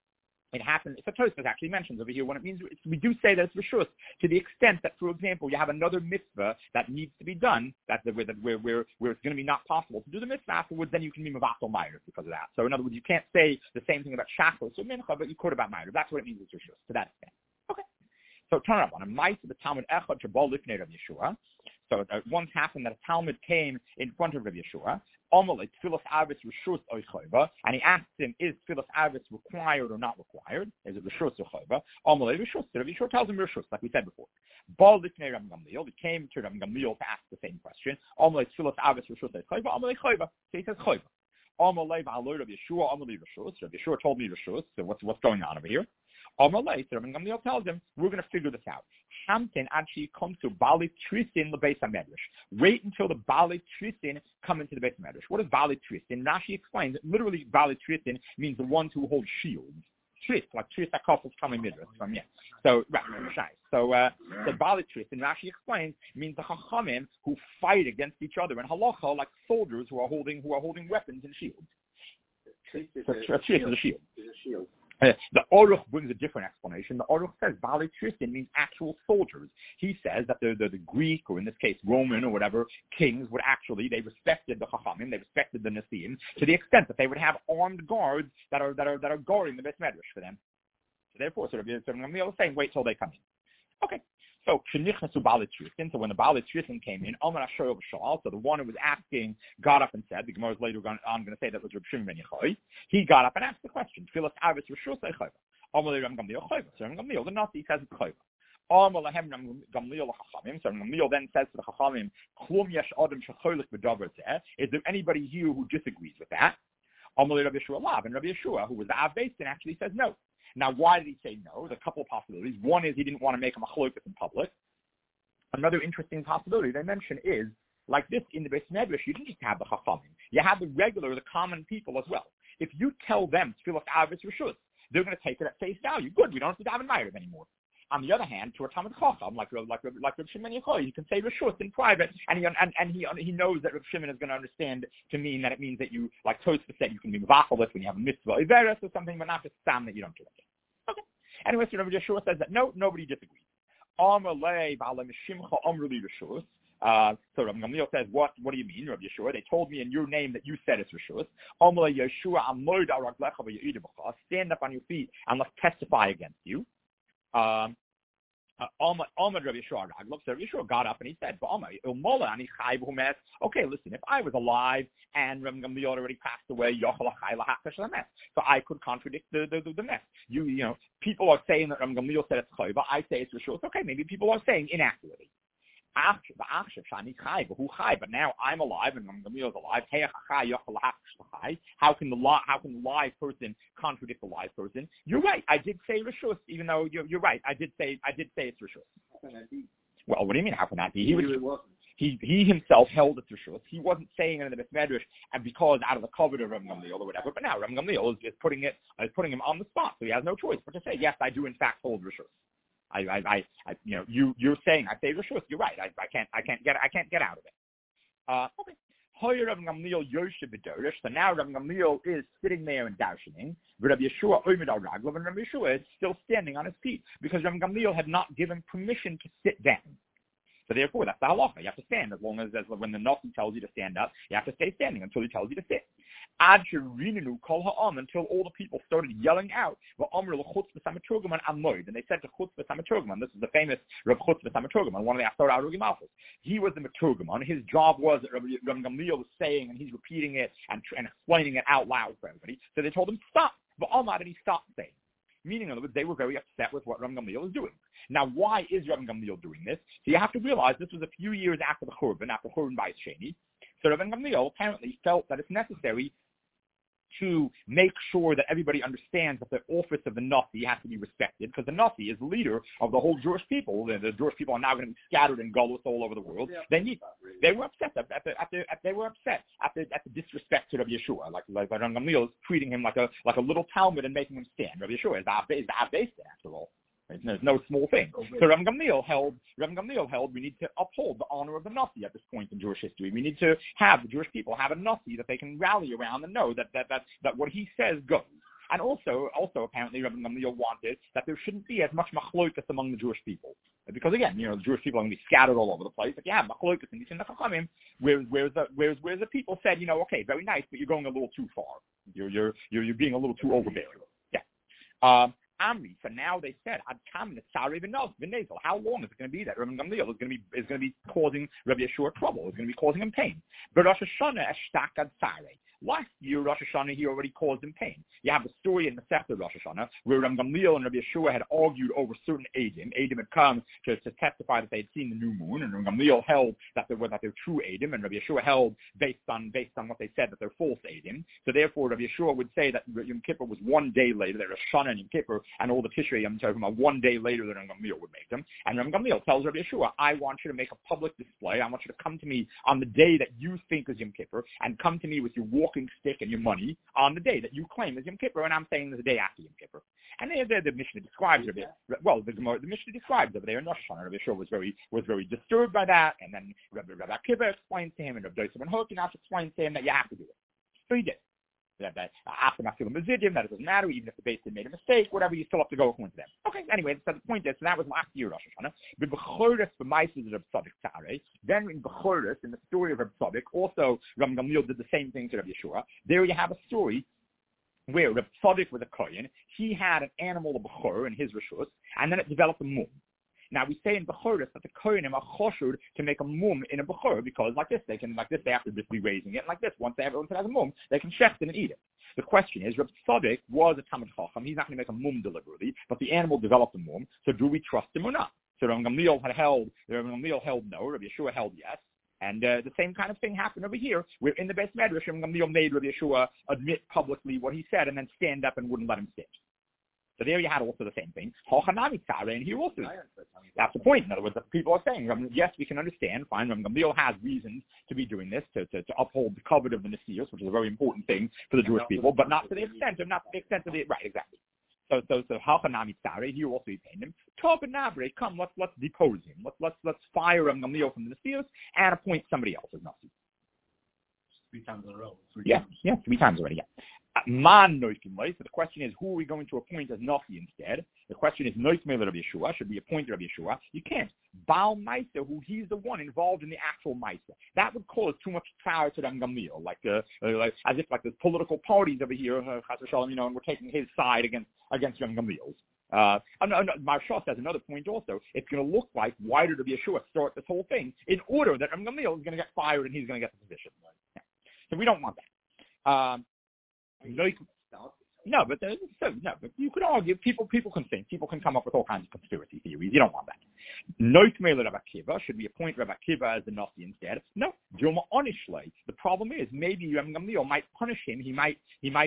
It happened. So Tosfos actually mentions over here when it means we do say that it's reshus to the extent that, for example, you have another mitzvah that needs to be done where it's going to be not possible to do the mitzvah afterwards. Then you can be mevatel ma'ariv because of that. So in other words, you can't say the same thing about shachos or mincha, but you could about ma'ariv. That's what it means it's reshus to that extent. Okay. So turn up on a mice of the Talmud echad shabal lifnei Rav Yeshua. So it once happened that a Talmud came in front of Rav Yeshua. Amalei tfilas avis reshus or chayva, and he asked him, is tfilas avis required or not required? Is it reshus or chayva? Amalei reshus. Rav Yeshua tells him reshus, like we said before. Bal lifnei Rav Gamliel, he came to Rav Gamliel to ask the same question. Amalei tfilas avis reshus or chayva. Amalei chayva. So he says chayva. Amalei v'aloi Rav Yeshua. Amalei reshus. Rav Yeshua told me reshus. So what's going on over here? Amalei, so Rav Gamliel tells him, we're going to figure this out. Hamten actually comes to Bali Trisin the Beis HaMedrash. Wait until the Bali Trisin come into the Beis HaMedrash. What is Bali Trisin? Rashi explains, literally Bali Trisin means the ones who hold shields. Tris, like Tris HaKofels coming Midrash from, yeah. So, right, so Bali Trisin, Rashi explains, means the Chachamim who fight against each other in halacha like soldiers who are holding weapons and shields. Tris is a shield. The Aruch brings a different explanation. The Aruch says Bali Tristan means actual soldiers. He says that the Greek, or in this case Roman or whatever, kings would actually, they respected the Chachamim, they respected the Nasiim, to the extent that they would have armed guards that are guarding the Beis Medrash for them. So therefore, I'm saying, wait till they come in. Okay. So when the Bali Tristan came in, so the one who was asking got up and said, the Gemara is later on going to say that was Reb Shimon ben Yochai. He got up and asked the question. So Reb Gamliel, the Nasi, says it's chayva. So Reb Gamliel then says to the Chachamim, is there anybody here who disagrees with that? And Rabbi Yeshua, who was the Av Beis Din, actually says no. Now, why did he say no? There's a couple of possibilities. One is he didn't want to make a machlokas in public. Another interesting possibility they mention is, like this, in the Beis Medrash, you didn't just have the Chachamim. You have the common people as well. If you tell them Tfilas Avis Reshus, they're going to take it at face value. Good, we don't have to daven Ma'ariv anymore. On the other hand, to a Talmud Chacham, like Reb Shimon Yochai, you can say Reshus in private, and he knows that Reb Shimon is going to understand to mean that it means that you, like Tosfos said, you can be mevachelis when you have a mitzvah iveres or something, but not just sam that you don't do it. Okay. Anyway, so Rabbi Yeshua says that no, nobody disagrees. So Rabbi Gamliel says, what do you mean, Rabbi Yeshua? They told me in your name that you said it's Reshus. Stand up on your feet and let's testify against you. Rabbi Yeshua got up and he said, okay, listen, if I was alive and Rabbi Gamliel already passed away, so I could contradict the mess. You know, people are saying that Rabbi Gamliel said it's chayva, I say it's reshus. Okay, maybe people are saying inaccurately. But now I'm alive and Gamliel is alive. How can the live person contradict the live person? You're right. I did say reshus, even though you're right. I did say it's reshus. How can that be? Well, what do you mean? How can that be? He himself held it reshus. He wasn't saying it in the Beis Medrash, and because out of the covet of Rabbi Gamliel or whatever. But now Rabbi Gamliel is putting him on the spot, so he has no choice but to say, yes, I do in fact hold reshus. You're saying I say reshus. You're right. I can't get out of it. Okay. So now Rabbi Gamliel is sitting there and darshaning, but Rabbi Yeshua and Rabbi Yeshua is still standing on his feet because Rabbi Gamliel had not given permission to sit down. So therefore, that's the halacha. You have to stand as long as when the Nasi tells you to stand up, you have to stay standing until he tells you to sit. Until all the people started yelling out. And they said to Chutz v'Samaturgaman, this is the famous Rav Chutz v'Samaturgaman, one of the Asar Arugim Malchus. He was the Maturgaman. His job was that Rabbi Gamliel was saying, and he's repeating it and explaining it out loud for everybody. So they told him, stop. And he stopped saying. Meaning, in other words, they were very upset with what Rabbi Gamliel is doing. Now, why is Rabbi Gamliel doing this? So you have to realize this was a few years after the Churban, after Churban Bayis Sheni. So Rabbi Gamliel apparently felt that it's necessary to make sure that everybody understands that the office of the Nasi has to be respected, because the Nasi is the leader of the whole Jewish people. The Jewish people are now going to be scattered in Golus all over the world. They were upset at the disrespect to Rabbi Yeshua, like Rabbi Gamliel is treating him like a little Talmud and making him stand. Rabbi Yeshua is the Av Beis Din after all. There's no small thing. So Rabbi Gamliel held we need to uphold the honor of the Nasi at this point in Jewish history. We need to have the Jewish people have a Nasi that they can rally around and know that what he says goes. And also apparently Rabbi Gamliel wanted that there shouldn't be as much machlokas among the Jewish people. Because again, the Jewish people are going to be scattered all over the place. Like, yeah, machlokas and these chachamim, whereas the people said, okay, very nice, but you're going a little too far. You're being a little too overbearing. Yeah. Amri. So now they said, how long is it going to be that Rabbi Gamliel is going to be causing Rabbi Yeshua trouble? It's going to be causing him pain. But Rosh Hashanah eshtaqad sarei. Last year, Rosh Hashanah, he already caused him pain. You have a story in the Masechta Rosh Hashanah where Rabbi Gamliel and Rabbi Yeshua had argued over certain Eidim. Eidim had come to testify that they had seen the new moon, and Rabbi Gamliel held that they were true Eidim, and Rabbi Yeshua held based on what they said that they're false Eidim. So therefore, Rabbi Yeshua would say that Yom Kippur was one day later, that Rosh Hashanah and Yom Kippur, and all the Tishrei Yom Tov one day later than Rabbi Gamliel would make them. And Rabbi Gamliel tells Rabbi Yeshua, I want you to make a public display. I want you to come to me on the day that you think is Yom Kippur, and come to me with your walking stick and your money on the day that you claim is Yom Kippur, and I'm saying the day after Yom Kippur. And the Mishnah describes it. Well, the Mishnah describes over there in Rosh Hashanah. Rabbi Yeshua was very disturbed by that, and then Rabbi Akiva explained to him, and Rabbi Yosef ben Hokinas explained to him that you have to do it. So he did. That after Mafilim Mazidim, that it doesn't matter, even if the Beis Din made a mistake, whatever, you still have to go according to them. Okay, anyway, so the point is, so that was last year Rosh Hashanah. But B'choris b'maises of Tzaddik Tzarei. Then in B'choris, in the story of Reb Tzaddik, also Rabbi Gamliel did the same thing to Rabbi Yeshua. There you have a story where Reb Tzaddik was a kohen. He had an animal, a b'chor, in his reshus, and then it developed a mum. Now we say in Bechoris that the Kohanim are choshud to make a mum in a Bechor, because like this they have to just be raising it, and like this, once it has a mum, they can shecht it and eat it. The question is, Reb Tzaddik was a Talmid Chacham, he's not going to make a mum deliberately, but the animal developed a mum, so do we trust him or not? So Rabbi Gamliel held no, Rabbi Yeshua held yes. And the same kind of thing happened over here, where in the Beis Medrash, Rabbi Gamliel made Rabbi Yeshua admit publicly what he said and then stand up and wouldn't let him sit. So there you had also the same thing. And here also, that's the point. In other words, the people are saying, yes, we can understand, fine, Rabbi Gamliel has reasons to be doing this, to uphold the covenant of the Nesios, which is a very important thing for the Jewish people, but not to the extent of the, right, exactly. So Halchanami Tzare, here also he paid him. Tob and Nabre, come, let's depose him. Let's fire Rabbi Gamliel from the Nesios and appoint somebody else as Nasi. 3 times in a row. 3 times already, yeah. Man Noikim. So the question is, who are we going to appoint as Nasi instead? The question is, Noikim Rabbi Yeshua, should we appoint Rabbi Yeshua? You can't. Baal Maisa, who he's the one involved in the actual Maisa. That would cause too much power to Rabbi Gamliel, like as if there's political parties over here, and we're taking his side against Rabbi Gamliel's. Maharsha says another point also. It's going to look like, why did Rabbi Yeshua start this whole thing in order that Rabbi Gamliel is going to get fired and he's going to get the position? Yeah. So we don't want that. No, but you could argue. People can think. People can come up with all kinds of conspiracy theories. You don't want that. Noitmele Rabbi Akiva. Should we appoint Rabbi Akiva as the Nasi instead? No. Dilma Onishle. The problem is maybe Rabbi Gamliel might punish him. He might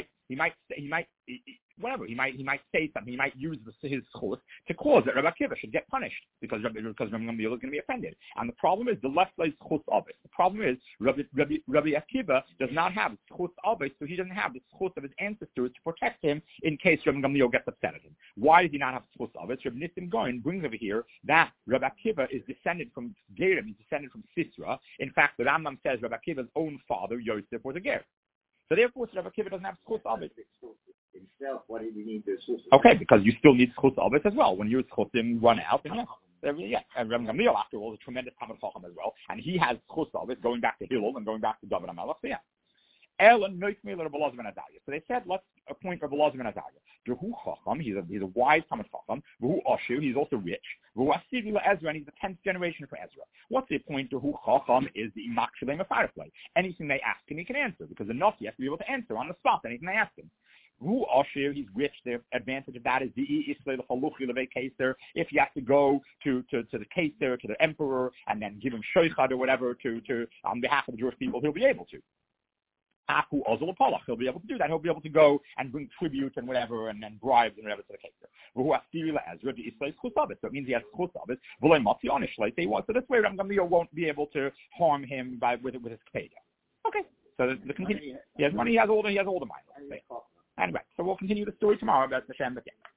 say something. He might use his chus to cause that Rabbi Akiva should get punished because Rabbi Gamliel is going to be offended. And the problem is the left lays chus obis. The problem is Rabbi Akiva does not have chus obis, so he doesn't have the chus of his ancestors to protect him in case Rabbi Gamliel gets upset at him. Why does he not have chus obis? Rabbi Nissim Goin brings over here that Rabbi Akiva is descended from Gerim. He's descended from Sisra. In fact, the Rambam says Rabbi Akiva's own father Yosef was a Ger. So therefore, Rabbi Akiva doesn't have chus obis. Himself, why did he need the chus? Okay, because you still need chus obis as well. When your chusim run out, then and Rabbi Gamliel, after all, is a tremendous Talmid Chacham as well, and he has chus obis going back to Hillel and going back to David HaMelech. So yeah. So they said, let's appoint Rabbi Elazar ben Azariah. He's a wise Talmid Chacham. He's also rich. And he's the 10th generation for Ezra. What's the point to Hu Chacham is the Imak Shalem Firefly. Anything they ask him, he can answer, because the Nasi has to be able to answer on the spot anything they ask him. Hu Asher, he's rich. The advantage of that is if you have to go to the Kaisar, to the emperor, and then give him sheikhad or whatever to on behalf of the Jewish people, he'll be able to. He'll be able to do that. He'll be able to go and bring tribute and whatever, and then bribes and whatever to the Kaisar. So it means he has chus obis. So this way, Rabbi Gamliel won't be able to harm him with his kpeda. Okay. So he has money. He has all the money. Anyway, so we'll continue the story tomorrow about Hashem. But yeah.